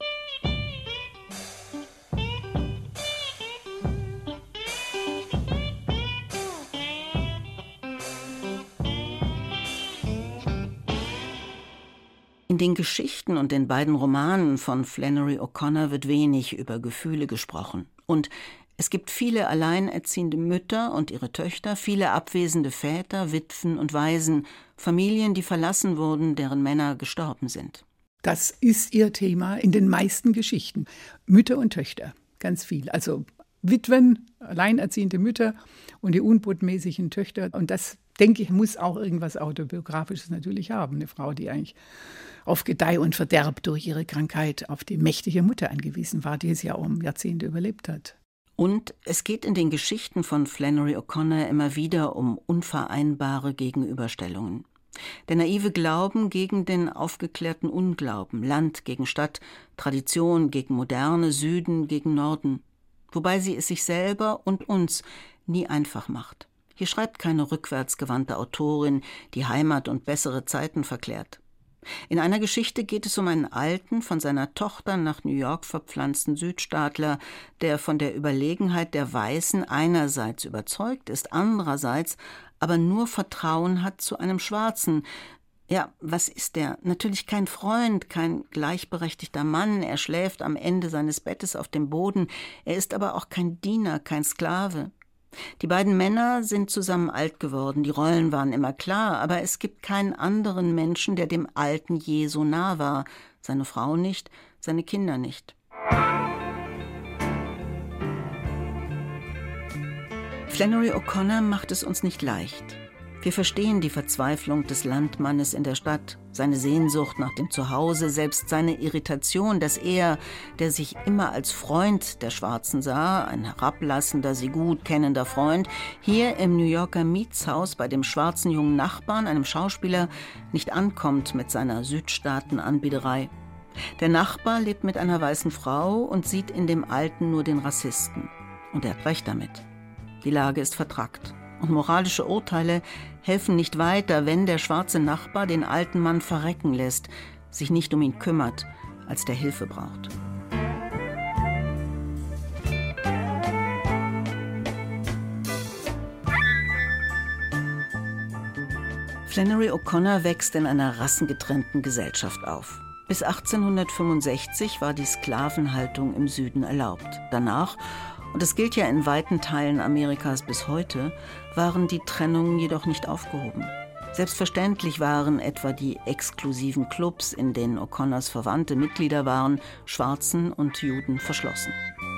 In den Geschichten und den beiden Romanen von Flannery O'Connor wird wenig über Gefühle gesprochen. Und es gibt viele alleinerziehende Mütter und ihre Töchter, viele abwesende Väter, Witwen und Waisen, Familien, die verlassen wurden, deren Männer gestorben sind. Das ist ihr Thema in den meisten Geschichten. Mütter und Töchter, ganz viel. Also Witwen, alleinerziehende Mütter und die unbotmäßigen Töchter. Und das, denke ich, muss auch irgendwas Autobiografisches natürlich haben. Eine Frau, die eigentlich auf Gedeih und Verderb durch ihre Krankheit auf die mächtige Mutter angewiesen war, die es ja um Jahrzehnte überlebt hat. Und es geht in den Geschichten von Flannery O'Connor immer wieder um unvereinbare Gegenüberstellungen. Der naive Glauben gegen den aufgeklärten Unglauben, Land gegen Stadt, Tradition gegen Moderne, Süden gegen Norden. Wobei sie es sich selber und uns nie einfach macht. Hier schreibt keine rückwärtsgewandte Autorin, die Heimat und bessere Zeiten verklärt. In einer Geschichte geht es um einen alten, von seiner Tochter nach New York verpflanzten Südstaatler, der von der Überlegenheit der Weißen einerseits überzeugt ist, andererseits aber nur Vertrauen hat zu einem Schwarzen. Ja, was ist er? Natürlich kein Freund, kein gleichberechtigter Mann. Er schläft am Ende seines Bettes auf dem Boden. Er ist aber auch kein Diener, kein Sklave. Die beiden Männer sind zusammen alt geworden, die Rollen waren immer klar, aber es gibt keinen anderen Menschen, der dem Alten je so nah war. Seine Frau nicht, seine Kinder nicht. Flannery O'Connor macht es uns nicht leicht. Wir verstehen die Verzweiflung des Landmannes in der Stadt, seine Sehnsucht nach dem Zuhause, selbst seine Irritation, dass er, der sich immer als Freund der Schwarzen sah, ein herablassender, sie gut kennender Freund, hier im New Yorker Mietshaus bei dem schwarzen jungen Nachbarn, einem Schauspieler, nicht ankommt mit seiner Südstaaten-Anbiederei. Der Nachbar lebt mit einer weißen Frau und sieht in dem Alten nur den Rassisten. Und er hat recht damit. Die Lage ist vertrackt. Und moralische Urteile helfen nicht weiter, wenn der schwarze Nachbar den alten Mann verrecken lässt, sich nicht um ihn kümmert, als der Hilfe braucht. Flannery O'Connor wächst in einer rassengetrennten Gesellschaft auf. Bis achtzehnhundertfünfundsechzig war die Sklavenhaltung im Süden erlaubt. Danach, und es gilt ja in weiten Teilen Amerikas bis heute, waren die Trennungen jedoch nicht aufgehoben. Selbstverständlich waren etwa die exklusiven Clubs, in denen O'Connors Verwandte Mitglieder waren, Schwarzen und Juden verschlossen.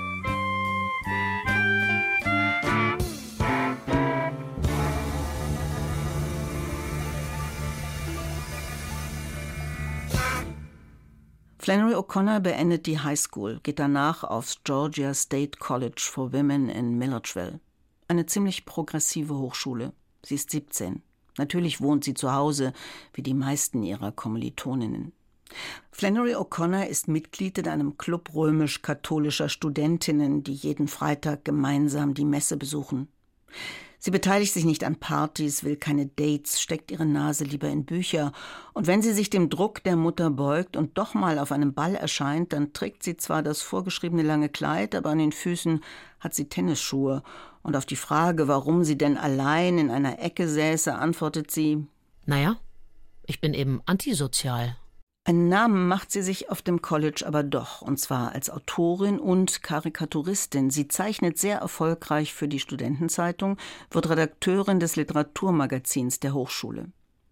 Flannery O'Connor beendet die High School, geht danach aufs Georgia State College for Women in Milledgeville. Eine ziemlich progressive Hochschule. Sie ist siebzehn. Natürlich wohnt sie zu Hause, wie die meisten ihrer Kommilitoninnen. Flannery O'Connor ist Mitglied in einem Club römisch-katholischer Studentinnen, die jeden Freitag gemeinsam die Messe besuchen. Sie beteiligt sich nicht an Partys, will keine Dates, steckt ihre Nase lieber in Bücher. Und wenn sie sich dem Druck der Mutter beugt und doch mal auf einem Ball erscheint, dann trägt sie zwar das vorgeschriebene lange Kleid, aber an den Füßen hat sie Tennisschuhe. Und auf die Frage, warum sie denn allein in einer Ecke säße, antwortet sie: Naja, ich bin eben antisozial. Einen Namen macht sie sich auf dem College aber doch, und zwar als Autorin und Karikaturistin. Sie zeichnet sehr erfolgreich für die Studentenzeitung, wird Redakteurin des Literaturmagazins der Hochschule.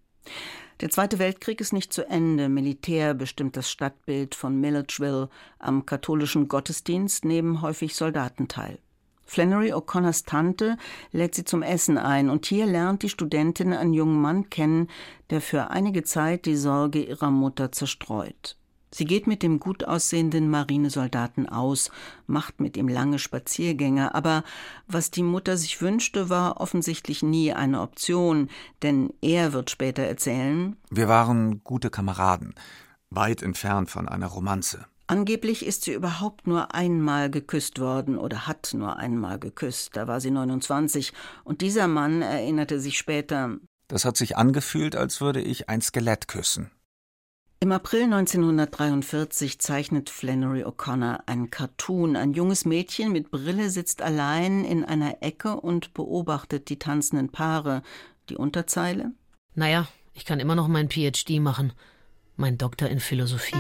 Der Zweite Weltkrieg ist nicht zu Ende. Militär bestimmt das Stadtbild von Milledgeville. Am katholischen Gottesdienst nehmen häufig Soldaten teil. Flannery O'Connors Tante lädt sie zum Essen ein und hier lernt die Studentin einen jungen Mann kennen, der für einige Zeit die Sorge ihrer Mutter zerstreut. Sie geht mit dem gut aussehenden Marinesoldaten aus, macht mit ihm lange Spaziergänge, aber was die Mutter sich wünschte, war offensichtlich nie eine Option, denn er wird später erzählen: Wir waren gute Kameraden, weit entfernt von einer Romanze. Angeblich ist sie überhaupt nur einmal geküsst worden oder hat nur einmal geküsst. Da war sie neunundzwanzig und dieser Mann erinnerte sich später: Das hat sich angefühlt, als würde ich ein Skelett küssen. Im April neunzehnhundertdreiundvierzig zeichnet Flannery O'Connor einen Cartoon. Ein junges Mädchen mit Brille sitzt allein in einer Ecke und beobachtet die tanzenden Paare. Die Unterzeile: Naja, ich kann immer noch mein P H D machen, mein Doktor in Philosophie.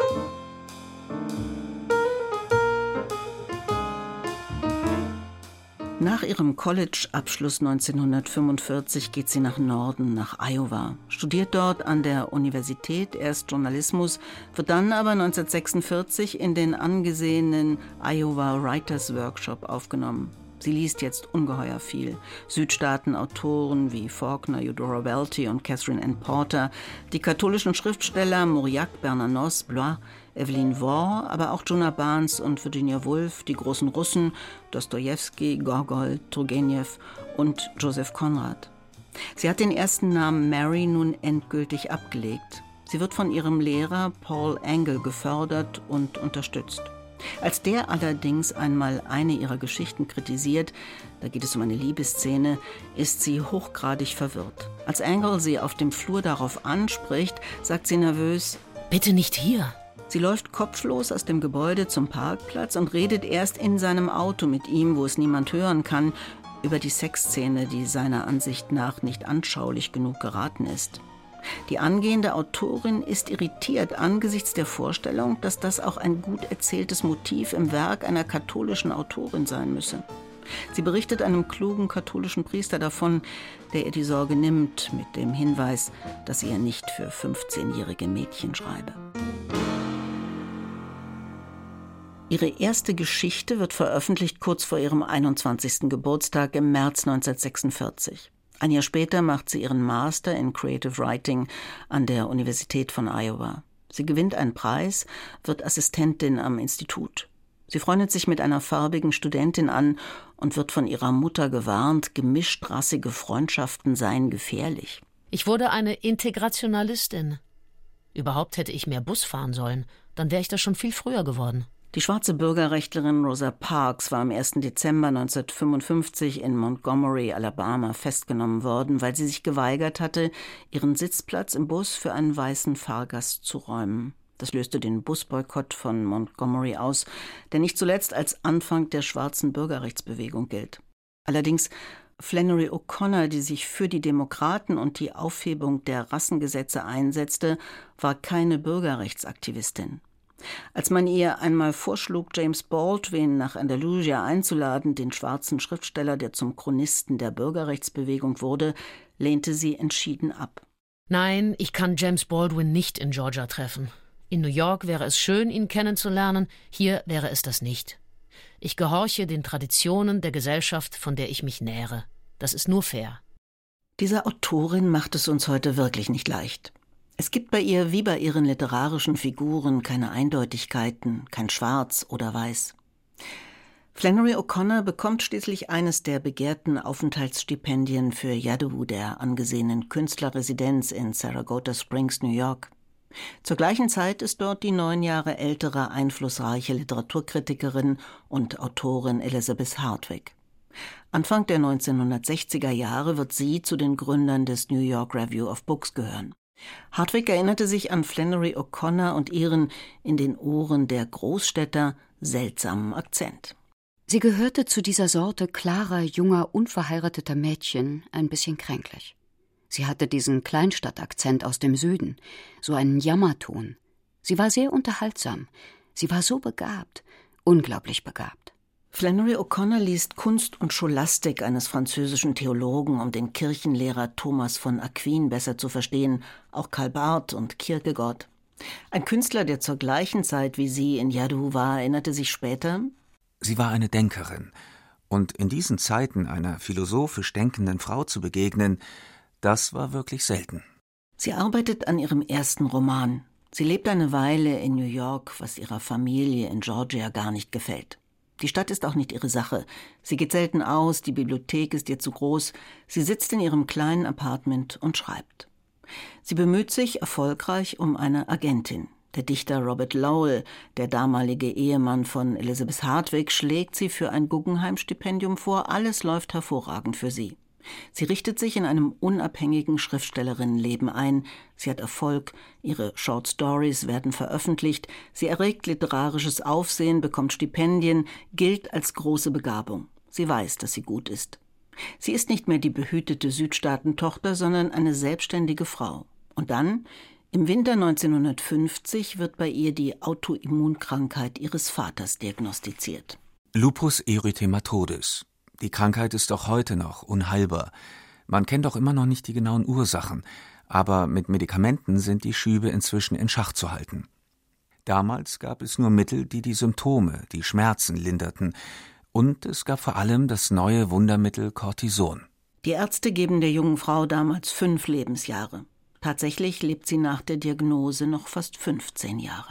Nach ihrem College-Abschluss neunzehnhundertfünfundvierzig geht sie nach Norden, nach Iowa, studiert dort an der Universität erst Journalismus, wird dann aber neunzehnhundertsechsundvierzig in den angesehenen Iowa Writers Workshop aufgenommen. Sie liest jetzt ungeheuer viel. Südstaaten-Autoren wie Faulkner, Eudora Welty und Catherine Ann Porter, die katholischen Schriftsteller Mauriac, Bernanos, Blois, Evelyn Waugh, aber auch Jonah Barnes und Virginia Woolf, die großen Russen, Dostojewski, Gogol, Turgenev und Joseph Conrad. Sie hat den ersten Namen Mary nun endgültig abgelegt. Sie wird von ihrem Lehrer Paul Engle gefördert und unterstützt. Als der allerdings einmal eine ihrer Geschichten kritisiert, da geht es um eine Liebesszene, ist sie hochgradig verwirrt. Als Engle sie auf dem Flur darauf anspricht, sagt sie nervös: Bitte nicht hier. Sie läuft kopflos aus dem Gebäude zum Parkplatz und redet erst in seinem Auto mit ihm, wo es niemand hören kann, über die Sexszene, die seiner Ansicht nach nicht anschaulich genug geraten ist. Die angehende Autorin ist irritiert angesichts der Vorstellung, dass das auch ein gut erzähltes Motiv im Werk einer katholischen Autorin sein müsse. Sie berichtet einem klugen katholischen Priester davon, der ihr die Sorge nimmt, mit dem Hinweis, dass sie ja nicht für fünfzehnjährige Mädchen schreibe. Ihre erste Geschichte wird veröffentlicht kurz vor ihrem einundzwanzigsten Geburtstag im März neunzehnhundertsechsundvierzig. Ein Jahr später macht sie ihren Master in Creative Writing an der Universität von Iowa. Sie gewinnt einen Preis, wird Assistentin am Institut. Sie freundet sich mit einer farbigen Studentin an und wird von ihrer Mutter gewarnt, gemischtrassige Freundschaften seien gefährlich. Ich wurde eine Integrationalistin. Überhaupt hätte ich mehr Bus fahren sollen, dann wäre ich das schon viel früher geworden. Die schwarze Bürgerrechtlerin Rosa Parks war am ersten Dezember neunzehnhundertfünfundfünfzig in Montgomery, Alabama, festgenommen worden, weil sie sich geweigert hatte, ihren Sitzplatz im Bus für einen weißen Fahrgast zu räumen. Das löste den Busboykott von Montgomery aus, der nicht zuletzt als Anfang der schwarzen Bürgerrechtsbewegung gilt. Allerdings Flannery O'Connor, die sich für die Demokraten und die Aufhebung der Rassengesetze einsetzte, war keine Bürgerrechtsaktivistin. Als man ihr einmal vorschlug, James Baldwin nach Andalusia einzuladen, den schwarzen Schriftsteller, der zum Chronisten der Bürgerrechtsbewegung wurde, lehnte sie entschieden ab. Nein, ich kann James Baldwin nicht in Georgia treffen. In New York wäre es schön, ihn kennenzulernen, hier wäre es das nicht. Ich gehorche den Traditionen der Gesellschaft, von der ich mich nähere. Das ist nur fair. Dieser Autorin macht es uns heute wirklich nicht leicht. Es gibt bei ihr wie bei ihren literarischen Figuren keine Eindeutigkeiten, kein Schwarz oder Weiß. Flannery O'Connor bekommt schließlich eines der begehrten Aufenthaltsstipendien für Yaddo, der angesehenen Künstlerresidenz in Saratoga Springs, New York. Zur gleichen Zeit ist dort die neun Jahre ältere, einflussreiche Literaturkritikerin und Autorin Elizabeth Hardwick. Anfang der neunzehnhundertsechziger Jahre wird sie zu den Gründern des New York Review of Books gehören. Hardwick erinnerte sich an Flannery O'Connor und ihren in den Ohren der Großstädter seltsamen Akzent. Sie gehörte zu dieser Sorte klarer, junger, unverheirateter Mädchen, ein bisschen kränklich. Sie hatte diesen Kleinstadtakzent aus dem Süden, so einen Jammerton. Sie war sehr unterhaltsam. Sie war so begabt, unglaublich begabt. Flannery O'Connor liest Kunst und Scholastik eines französischen Theologen, um den Kirchenlehrer Thomas von Aquin besser zu verstehen, auch Karl Barth und Kierkegaard. Ein Künstler, der zur gleichen Zeit wie sie in Yaddo war, erinnerte sich später: Sie war eine Denkerin, und in diesen Zeiten einer philosophisch denkenden Frau zu begegnen, das war wirklich selten. Sie arbeitet an ihrem ersten Roman. Sie lebt eine Weile in New York, was ihrer Familie in Georgia gar nicht gefällt. Die Stadt ist auch nicht ihre Sache. Sie geht selten aus, die Bibliothek ist ihr zu groß. Sie sitzt in ihrem kleinen Apartment und schreibt. Sie bemüht sich erfolgreich um eine Agentin. Der Dichter Robert Lowell, der damalige Ehemann von Elizabeth Hardwick, schlägt sie für ein Guggenheim-Stipendium vor. Alles läuft hervorragend für sie. Sie richtet sich in einem unabhängigen Schriftstellerinnenleben ein. Sie hat Erfolg, ihre Short Stories werden veröffentlicht, sie erregt literarisches Aufsehen, bekommt Stipendien, gilt als große Begabung. Sie weiß, dass sie gut ist. Sie ist nicht mehr die behütete Südstaatentochter, sondern eine selbstständige Frau. Und dann, im Winter neunzehnhundertfünfzig, wird bei ihr die Autoimmunkrankheit ihres Vaters diagnostiziert. Lupus erythematodes. Die Krankheit ist auch heute noch unheilbar. Man kennt auch immer noch nicht die genauen Ursachen, aber mit Medikamenten sind die Schübe inzwischen in Schach zu halten. Damals gab es nur Mittel, die die Symptome, die Schmerzen linderten, und es gab vor allem das neue Wundermittel Cortison. Die Ärzte geben der jungen Frau damals fünf Lebensjahre. Tatsächlich lebt sie nach der Diagnose noch fast fünfzehn Jahre.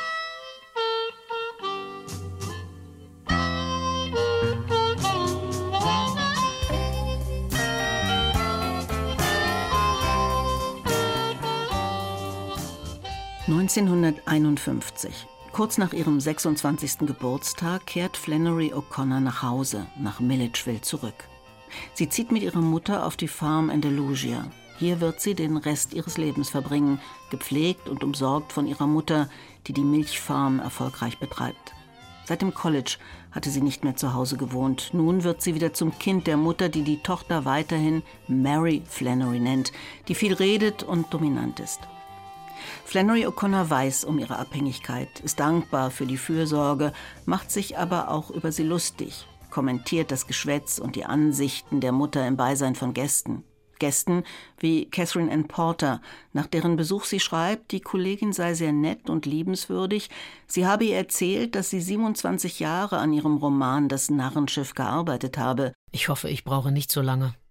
neunzehnhunderteinundfünfzig. Kurz nach ihrem sechsundzwanzigsten Geburtstag kehrt Flannery O'Connor nach Hause, nach Milledgeville zurück. Sie zieht mit ihrer Mutter auf die Farm Andalusia. Hier wird sie den Rest ihres Lebens verbringen, gepflegt und umsorgt von ihrer Mutter, die die Milchfarm erfolgreich betreibt. Seit dem College hatte sie nicht mehr zu Hause gewohnt. Nun wird sie wieder zum Kind der Mutter, die die Tochter weiterhin Mary Flannery nennt, die viel redet und dominant ist. Flannery O'Connor weiß um ihre Abhängigkeit, ist dankbar für die Fürsorge, macht sich aber auch über sie lustig, kommentiert das Geschwätz und die Ansichten der Mutter im Beisein von Gästen. Gästen wie Catherine Ann Porter, nach deren Besuch sie schreibt, die Kollegin sei sehr nett und liebenswürdig. Sie habe ihr erzählt, dass sie siebenundzwanzig Jahre an ihrem Roman »Das Narrenschiff« gearbeitet habe. Ich hoffe, ich brauche nicht so lange.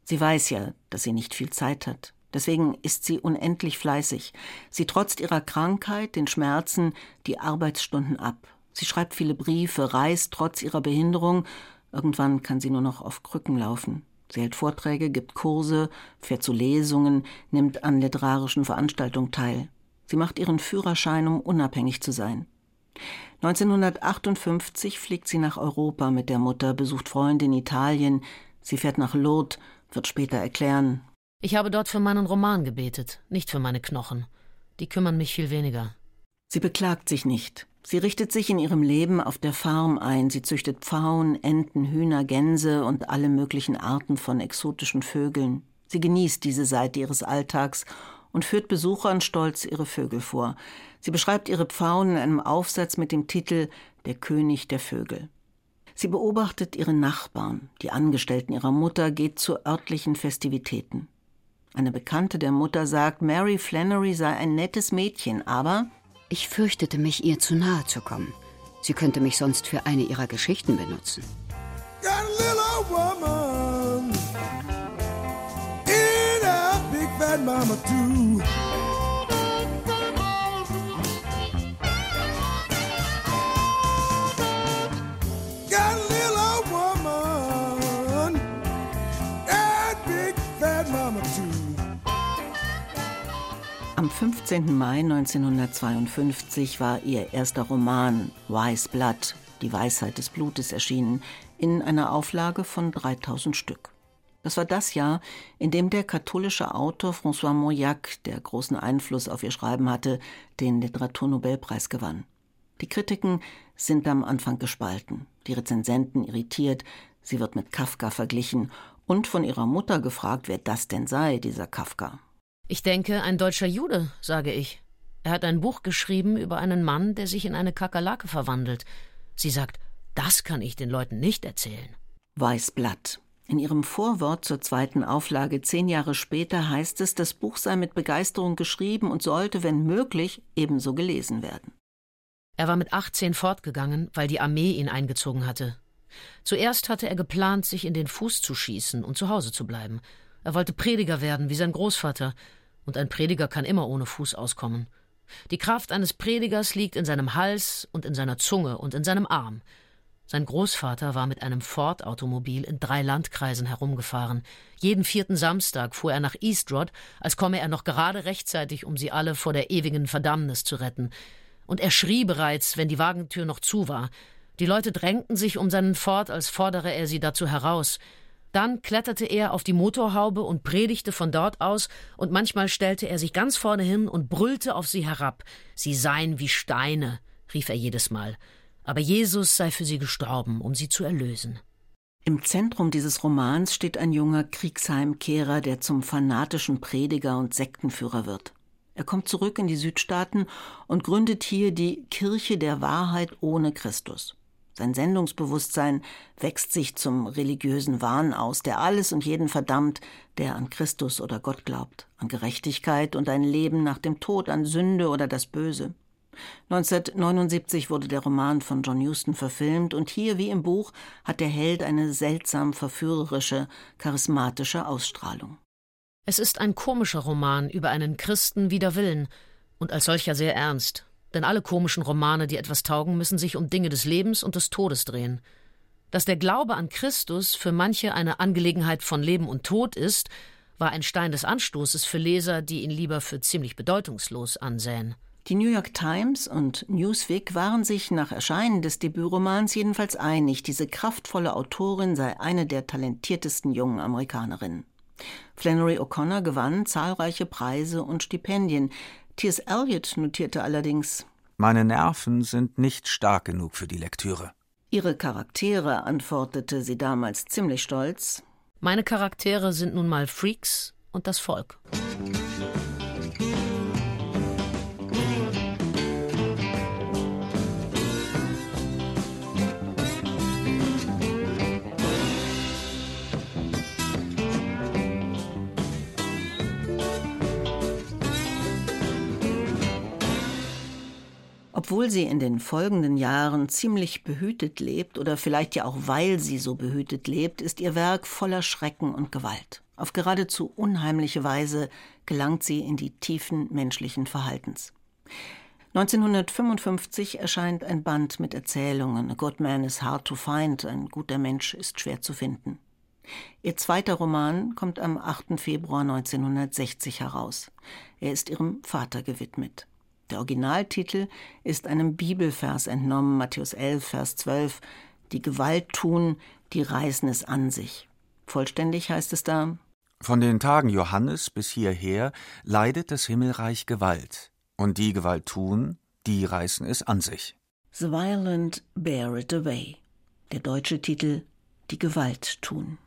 Sie weiß ja, dass sie nicht viel Zeit hat. Deswegen ist sie unendlich fleißig. Sie trotzt ihrer Krankheit, den Schmerzen, die Arbeitsstunden ab. Sie schreibt viele Briefe, reist trotz ihrer Behinderung. Irgendwann kann sie nur noch auf Krücken laufen. Sie hält Vorträge, gibt Kurse, fährt zu Lesungen, nimmt an literarischen Veranstaltungen teil. Sie macht ihren Führerschein, um unabhängig zu sein. neunzehnhundertachtundfünfzig fliegt sie nach Europa mit der Mutter, besucht Freunde in Italien. Sie fährt nach Lourdes, wird später erklären: Ich habe dort für meinen Roman gebetet, nicht für meine Knochen. Die kümmern mich viel weniger. Sie beklagt sich nicht. Sie richtet sich in ihrem Leben auf der Farm ein. Sie züchtet Pfauen, Enten, Hühner, Gänse und alle möglichen Arten von exotischen Vögeln. Sie genießt diese Seite ihres Alltags und führt Besuchern stolz ihre Vögel vor. Sie beschreibt ihre Pfauen in einem Aufsatz mit dem Titel »Der König der Vögel«. Sie beobachtet ihre Nachbarn. Die Angestellten ihrer Mutter, geht zu örtlichen Festivitäten. Eine Bekannte der Mutter sagt, Mary Flannery sei ein nettes Mädchen, aber ich fürchtete mich, ihr zu nahe zu kommen. Sie könnte mich sonst für eine ihrer Geschichten benutzen. Got a little woman in a big fat mama too. Got a little woman and big fat mama too. Am fünfzehnten Mai neunzehnhundertzweiundfünfzig war ihr erster Roman »Wise Blood«, die Weisheit des Blutes, erschienen, in einer Auflage von dreitausend Stück. Das war das Jahr, in dem der katholische Autor François Mauriac, der großen Einfluss auf ihr Schreiben hatte, den Literaturnobelpreis gewann. Die Kritiken sind am Anfang gespalten, die Rezensenten irritiert, sie wird mit Kafka verglichen und von ihrer Mutter gefragt, wer das denn sei, dieser Kafka. Ich denke, ein deutscher Jude, sage ich. Er hat ein Buch geschrieben über einen Mann, der sich in eine Kakerlake verwandelt. Sie sagt, das kann ich den Leuten nicht erzählen. Wise Blood. In ihrem Vorwort zur zweiten Auflage zehn Jahre später heißt es, das Buch sei mit Begeisterung geschrieben und sollte, wenn möglich, ebenso gelesen werden. Er war mit achtzehn fortgegangen, weil die Armee ihn eingezogen hatte. Zuerst hatte er geplant, sich in den Fuß zu schießen und zu Hause zu bleiben. Er wollte Prediger werden, wie sein Großvater. Und ein Prediger kann immer ohne Fuß auskommen. Die Kraft eines Predigers liegt in seinem Hals und in seiner Zunge und in seinem Arm. Sein Großvater war mit einem Ford-Automobil in drei Landkreisen herumgefahren. Jeden vierten Samstag fuhr er nach East Rod, als komme er noch gerade rechtzeitig, um sie alle vor der ewigen Verdammnis zu retten. Und er schrie bereits, wenn die Wagentür noch zu war. Die Leute drängten sich um seinen Ford, als fordere er sie dazu heraus. Dann kletterte er auf die Motorhaube und predigte von dort aus, und manchmal stellte er sich ganz vorne hin und brüllte auf sie herab. Sie seien wie Steine, rief er jedes Mal. Aber Jesus sei für sie gestorben, um sie zu erlösen. Im Zentrum dieses Romans steht ein junger Kriegsheimkehrer, der zum fanatischen Prediger und Sektenführer wird. Er kommt zurück in die Südstaaten und gründet hier die Kirche der Wahrheit ohne Christus. Sein Sendungsbewusstsein wächst sich zum religiösen Wahn aus, der alles und jeden verdammt, der an Christus oder Gott glaubt, an Gerechtigkeit und ein Leben nach dem Tod, an Sünde oder das Böse. neunzehnhundertneunundsiebzig wurde der Roman von John Huston verfilmt und hier wie im Buch hat der Held eine seltsam verführerische, charismatische Ausstrahlung. Es ist ein komischer Roman über einen Christen wider Willen und als solcher sehr ernst. Denn alle komischen Romane, die etwas taugen, müssen sich um Dinge des Lebens und des Todes drehen. Dass der Glaube an Christus für manche eine Angelegenheit von Leben und Tod ist, war ein Stein des Anstoßes für Leser, die ihn lieber für ziemlich bedeutungslos ansähen. Die New York Times und Newsweek waren sich nach Erscheinen des Debütromans jedenfalls einig, diese kraftvolle Autorin sei eine der talentiertesten jungen Amerikanerinnen. Flannery O'Connor gewann zahlreiche Preise und Stipendien. T S Eliot notierte allerdings: Meine Nerven sind nicht stark genug für die Lektüre. Ihre Charaktere, antwortete sie damals ziemlich stolz: Meine Charaktere sind nun mal Freaks und das Volk. Obwohl sie in den folgenden Jahren ziemlich behütet lebt, oder vielleicht ja auch weil sie so behütet lebt, ist ihr Werk voller Schrecken und Gewalt. Auf geradezu unheimliche Weise gelangt sie in die Tiefen menschlichen Verhaltens. neunzehnhundertfünfundfünfzig erscheint ein Band mit Erzählungen. A Good Man is Hard to Find, ein guter Mensch ist schwer zu finden. Ihr zweiter Roman kommt am achten Februar neunzehnhundertsechzig heraus. Er ist ihrem Vater gewidmet. Der Originaltitel ist einem Bibelvers entnommen, Matthäus elf, Vers zwölf. Die Gewalt tun, die reißen es an sich. Vollständig heißt es da: Von den Tagen Johannes bis hierher leidet das Himmelreich Gewalt. Und die Gewalt tun, die reißen es an sich. The Violent Bear It Away. Der deutsche Titel: Die Gewalt tun.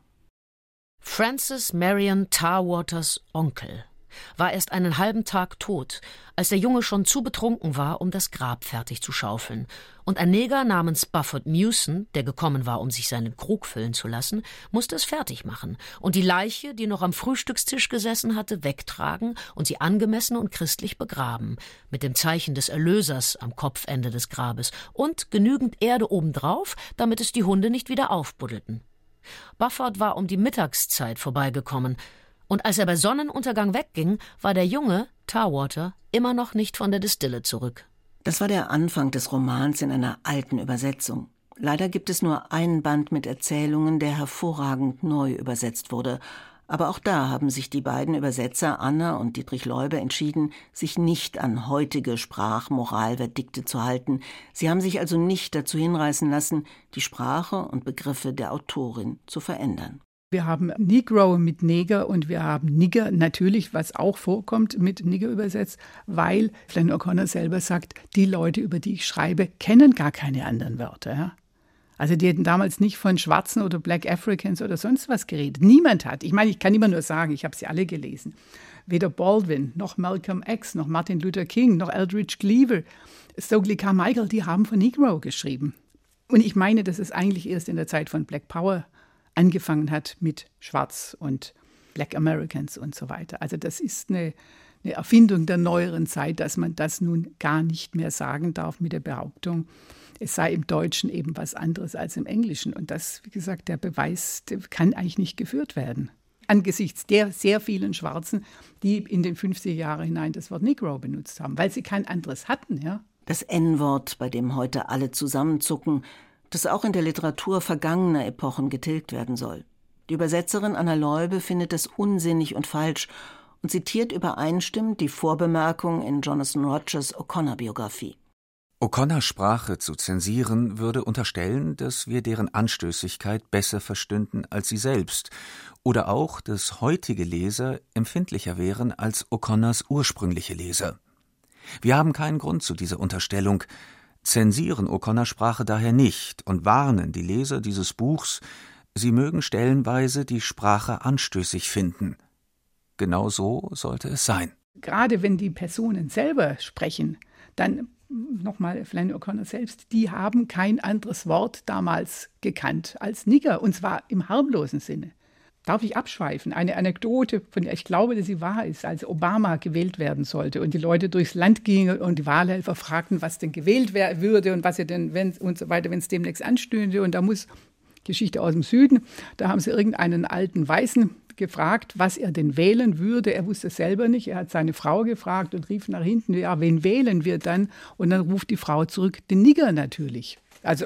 Francis Marion Tarwaters Onkel war erst einen halben Tag tot, als der Junge schon zu betrunken war, um das Grab fertig zu schaufeln. Und ein Neger namens Bufford Mewson, der gekommen war, um sich seinen Krug füllen zu lassen, musste es fertig machen und die Leiche, die noch am Frühstückstisch gesessen hatte, wegtragen und sie angemessen und christlich begraben, mit dem Zeichen des Erlösers am Kopfende des Grabes und genügend Erde obendrauf, damit es die Hunde nicht wieder aufbuddelten. Bufford war um die Mittagszeit vorbeigekommen, und als er bei Sonnenuntergang wegging, war der Junge, Tarwater, immer noch nicht von der Distille zurück. Das war der Anfang des Romans in einer alten Übersetzung. Leider gibt es nur einen Band mit Erzählungen, der hervorragend neu übersetzt wurde. Aber auch da haben sich die beiden Übersetzer, Anna und Dietrich Leube, entschieden, sich nicht an heutige Sprachmoralverdikte zu halten. Sie haben sich also nicht dazu hinreißen lassen, die Sprache und Begriffe der Autorin zu verändern. Wir haben Negro mit Neger und wir haben Nigger natürlich, was auch vorkommt, mit Nigger übersetzt, weil Flannery O'Connor selber sagt, die Leute, über die ich schreibe, kennen gar keine anderen Wörter. Ja? Also die hätten damals nicht von Schwarzen oder Black Africans oder sonst was geredet. Niemand hat. Ich meine, ich kann immer nur sagen, ich habe sie alle gelesen. Weder Baldwin, noch Malcolm X, noch Martin Luther King, noch Eldridge Cleaver, Stokely Carmichael, die haben von Negro geschrieben. Und ich meine, dass es eigentlich erst in der Zeit von Black Power angefangen hat mit Schwarz und Black Americans und so weiter. Also das ist eine, eine Erfindung der neueren Zeit, dass man das nun gar nicht mehr sagen darf mit der Behauptung, es sei im Deutschen eben was anderes als im Englischen. Und das, wie gesagt, der Beweis der kann eigentlich nicht geführt werden. Angesichts der sehr vielen Schwarzen, die in den fünfziger Jahren hinein das Wort Negro benutzt haben, weil sie kein anderes hatten. Ja? Das En-Wort, bei dem heute alle zusammenzucken, das auch in der Literatur vergangener Epochen getilgt werden soll. Die Übersetzerin Anna Leube findet es unsinnig und falsch und zitiert übereinstimmend die Vorbemerkung in Jonathan Rogers' O'Connor-Biografie. O'Connors Sprache zu zensieren würde unterstellen, dass wir deren Anstößigkeit besser verstünden als sie selbst oder auch, dass heutige Leser empfindlicher wären als O'Connors ursprüngliche Leser. Wir haben keinen Grund zu dieser Unterstellung, zensieren O'Connors Sprache daher nicht und warnen die Leser dieses Buchs, sie mögen stellenweise die Sprache anstößig finden. Genau so sollte es sein. Gerade wenn die Personen selber sprechen, dann nochmal Flannery O'Connor selbst, die haben kein anderes Wort damals gekannt als Nigger, und zwar im harmlosen Sinne. Darf ich abschweifen? Eine Anekdote, von der ich glaube, dass sie wahr ist, als Obama gewählt werden sollte und die Leute durchs Land gingen und die Wahlhelfer fragten, was denn gewählt würde und was er denn, wenn und so weiter, wenn es demnächst anstünde. Und da muss, Geschichte aus dem Süden, da haben sie irgendeinen alten Weißen gefragt, was er denn wählen würde. Er wusste es selber nicht. Er hat seine Frau gefragt und rief nach hinten, ja, wen wählen wir dann? Und dann ruft die Frau zurück, den Nigger natürlich. Also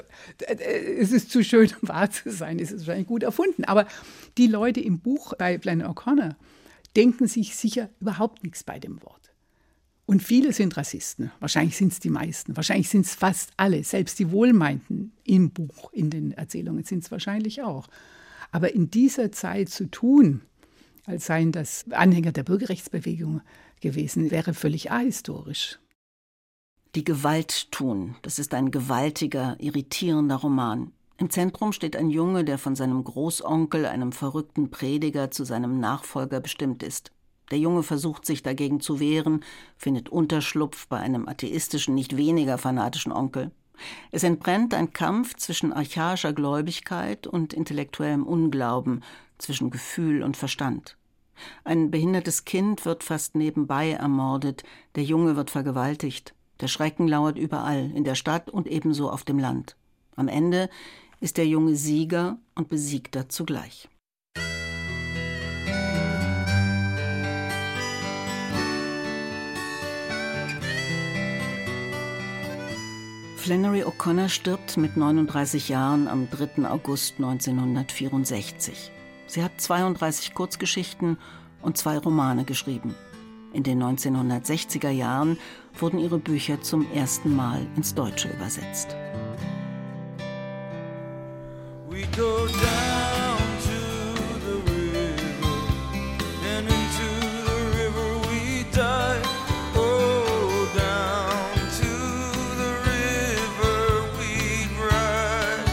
es ist zu schön, um wahr zu sein, es ist wahrscheinlich gut erfunden. Aber die Leute im Buch bei Flannery O'Connor denken sich sicher überhaupt nichts bei dem Wort. Und viele sind Rassisten. Wahrscheinlich sind es die meisten. Wahrscheinlich sind es fast alle. Selbst die Wohlmeinten im Buch, in den Erzählungen sind es wahrscheinlich auch. Aber in dieser Zeit zu tun, als seien das Anhänger der Bürgerrechtsbewegung gewesen, wäre völlig ahistorisch. Die Gewalt tun, das ist ein gewaltiger, irritierender Roman. Im Zentrum steht ein Junge, der von seinem Großonkel, einem verrückten Prediger, zu seinem Nachfolger bestimmt ist. Der Junge versucht sich dagegen zu wehren, findet Unterschlupf bei einem atheistischen, nicht weniger fanatischen Onkel. Es entbrennt ein Kampf zwischen archaischer Gläubigkeit und intellektuellem Unglauben, zwischen Gefühl und Verstand. Ein behindertes Kind wird fast nebenbei ermordet, der Junge wird vergewaltigt. Der Schrecken lauert überall, in der Stadt und ebenso auf dem Land. Am Ende ist der Junge Sieger und Besiegter zugleich. Flannery O'Connor stirbt mit neununddreißig Jahren am dritten August neunzehnhundertvierundsechzig. Sie hat zweiunddreißig Kurzgeschichten und zwei Romane geschrieben. In den neunzehnhundertsechziger Jahren wurden ihre Bücher zum ersten Mal ins Deutsche übersetzt. We go down to the river, and into the river we dive. Oh, down to the river we ride.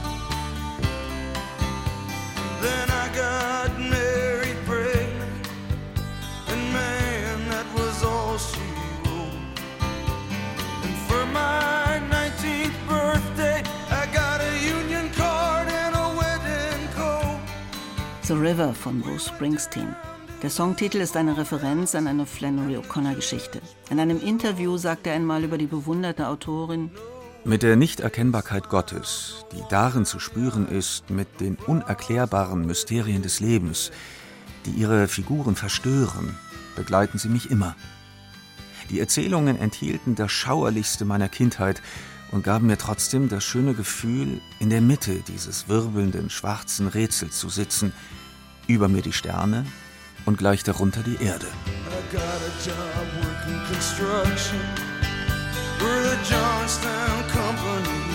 Then I got married, pregnant, and man, that was all she wrote. And for my nineteenth birthday, I got a union card and a wedding coat. The River von Bruce Springsteen. Der Songtitel ist eine Referenz an eine Flannery O'Connor-Geschichte. In einem Interview sagte er einmal über die bewunderte Autorin: Mit der Nichterkennbarkeit Gottes, die darin zu spüren ist, mit den unerklärbaren Mysterien des Lebens, die ihre Figuren verstören, begleiten sie mich immer. Die Erzählungen enthielten das Schauerlichste meiner Kindheit und gaben mir trotzdem das schöne Gefühl, in der Mitte dieses wirbelnden, schwarzen Rätsels zu sitzen, über mir die Sterne und gleich darunter die Erde. I got a job working construction for the Johnstown Company.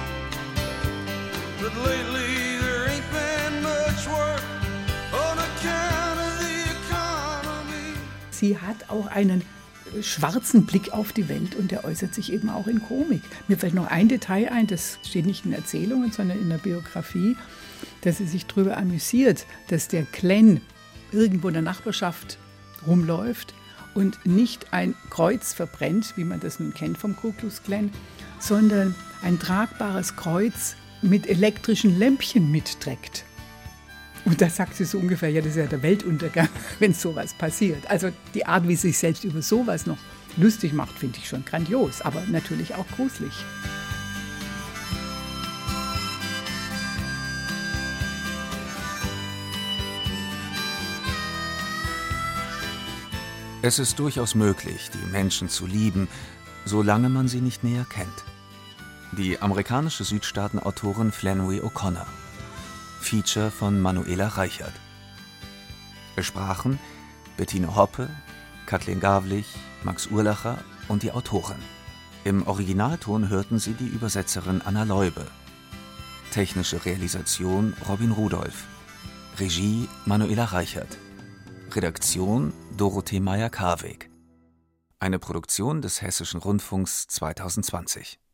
But lately there ain't been much work on account of the economy. Sie hat auch einen schwarzen Blick auf die Welt und der äußert sich eben auch in Komik. Mir fällt noch ein Detail ein, das steht nicht in Erzählungen, sondern in der Biografie, dass sie sich darüber amüsiert, dass der Glenn irgendwo in der Nachbarschaft rumläuft und nicht ein Kreuz verbrennt, wie man das nun kennt vom Ku Klux Klan, sondern ein tragbares Kreuz mit elektrischen Lämpchen mitträgt. Und da sagt sie so ungefähr, ja, das ist ja der Weltuntergang, wenn sowas passiert. Also die Art, wie sie sich selbst über sowas noch lustig macht, finde ich schon grandios, aber natürlich auch gruselig. Es ist durchaus möglich, die Menschen zu lieben, solange man sie nicht näher kennt. Die amerikanische Südstaaten-Autorin Flannery O'Connor. Feature von Manuela Reichert. Es sprachen Bettine Hoppe, Kathleen Gavlich, Max Urlacher und die Autorin. Im Originalton hörten Sie die Übersetzerin Anna Leube. Technische Realisation Robin Rudolph. Regie Manuela Reichert. Redaktion Dorothee Meyer-Karweg. Eine Produktion des Hessischen Rundfunks zweitausendzwanzig.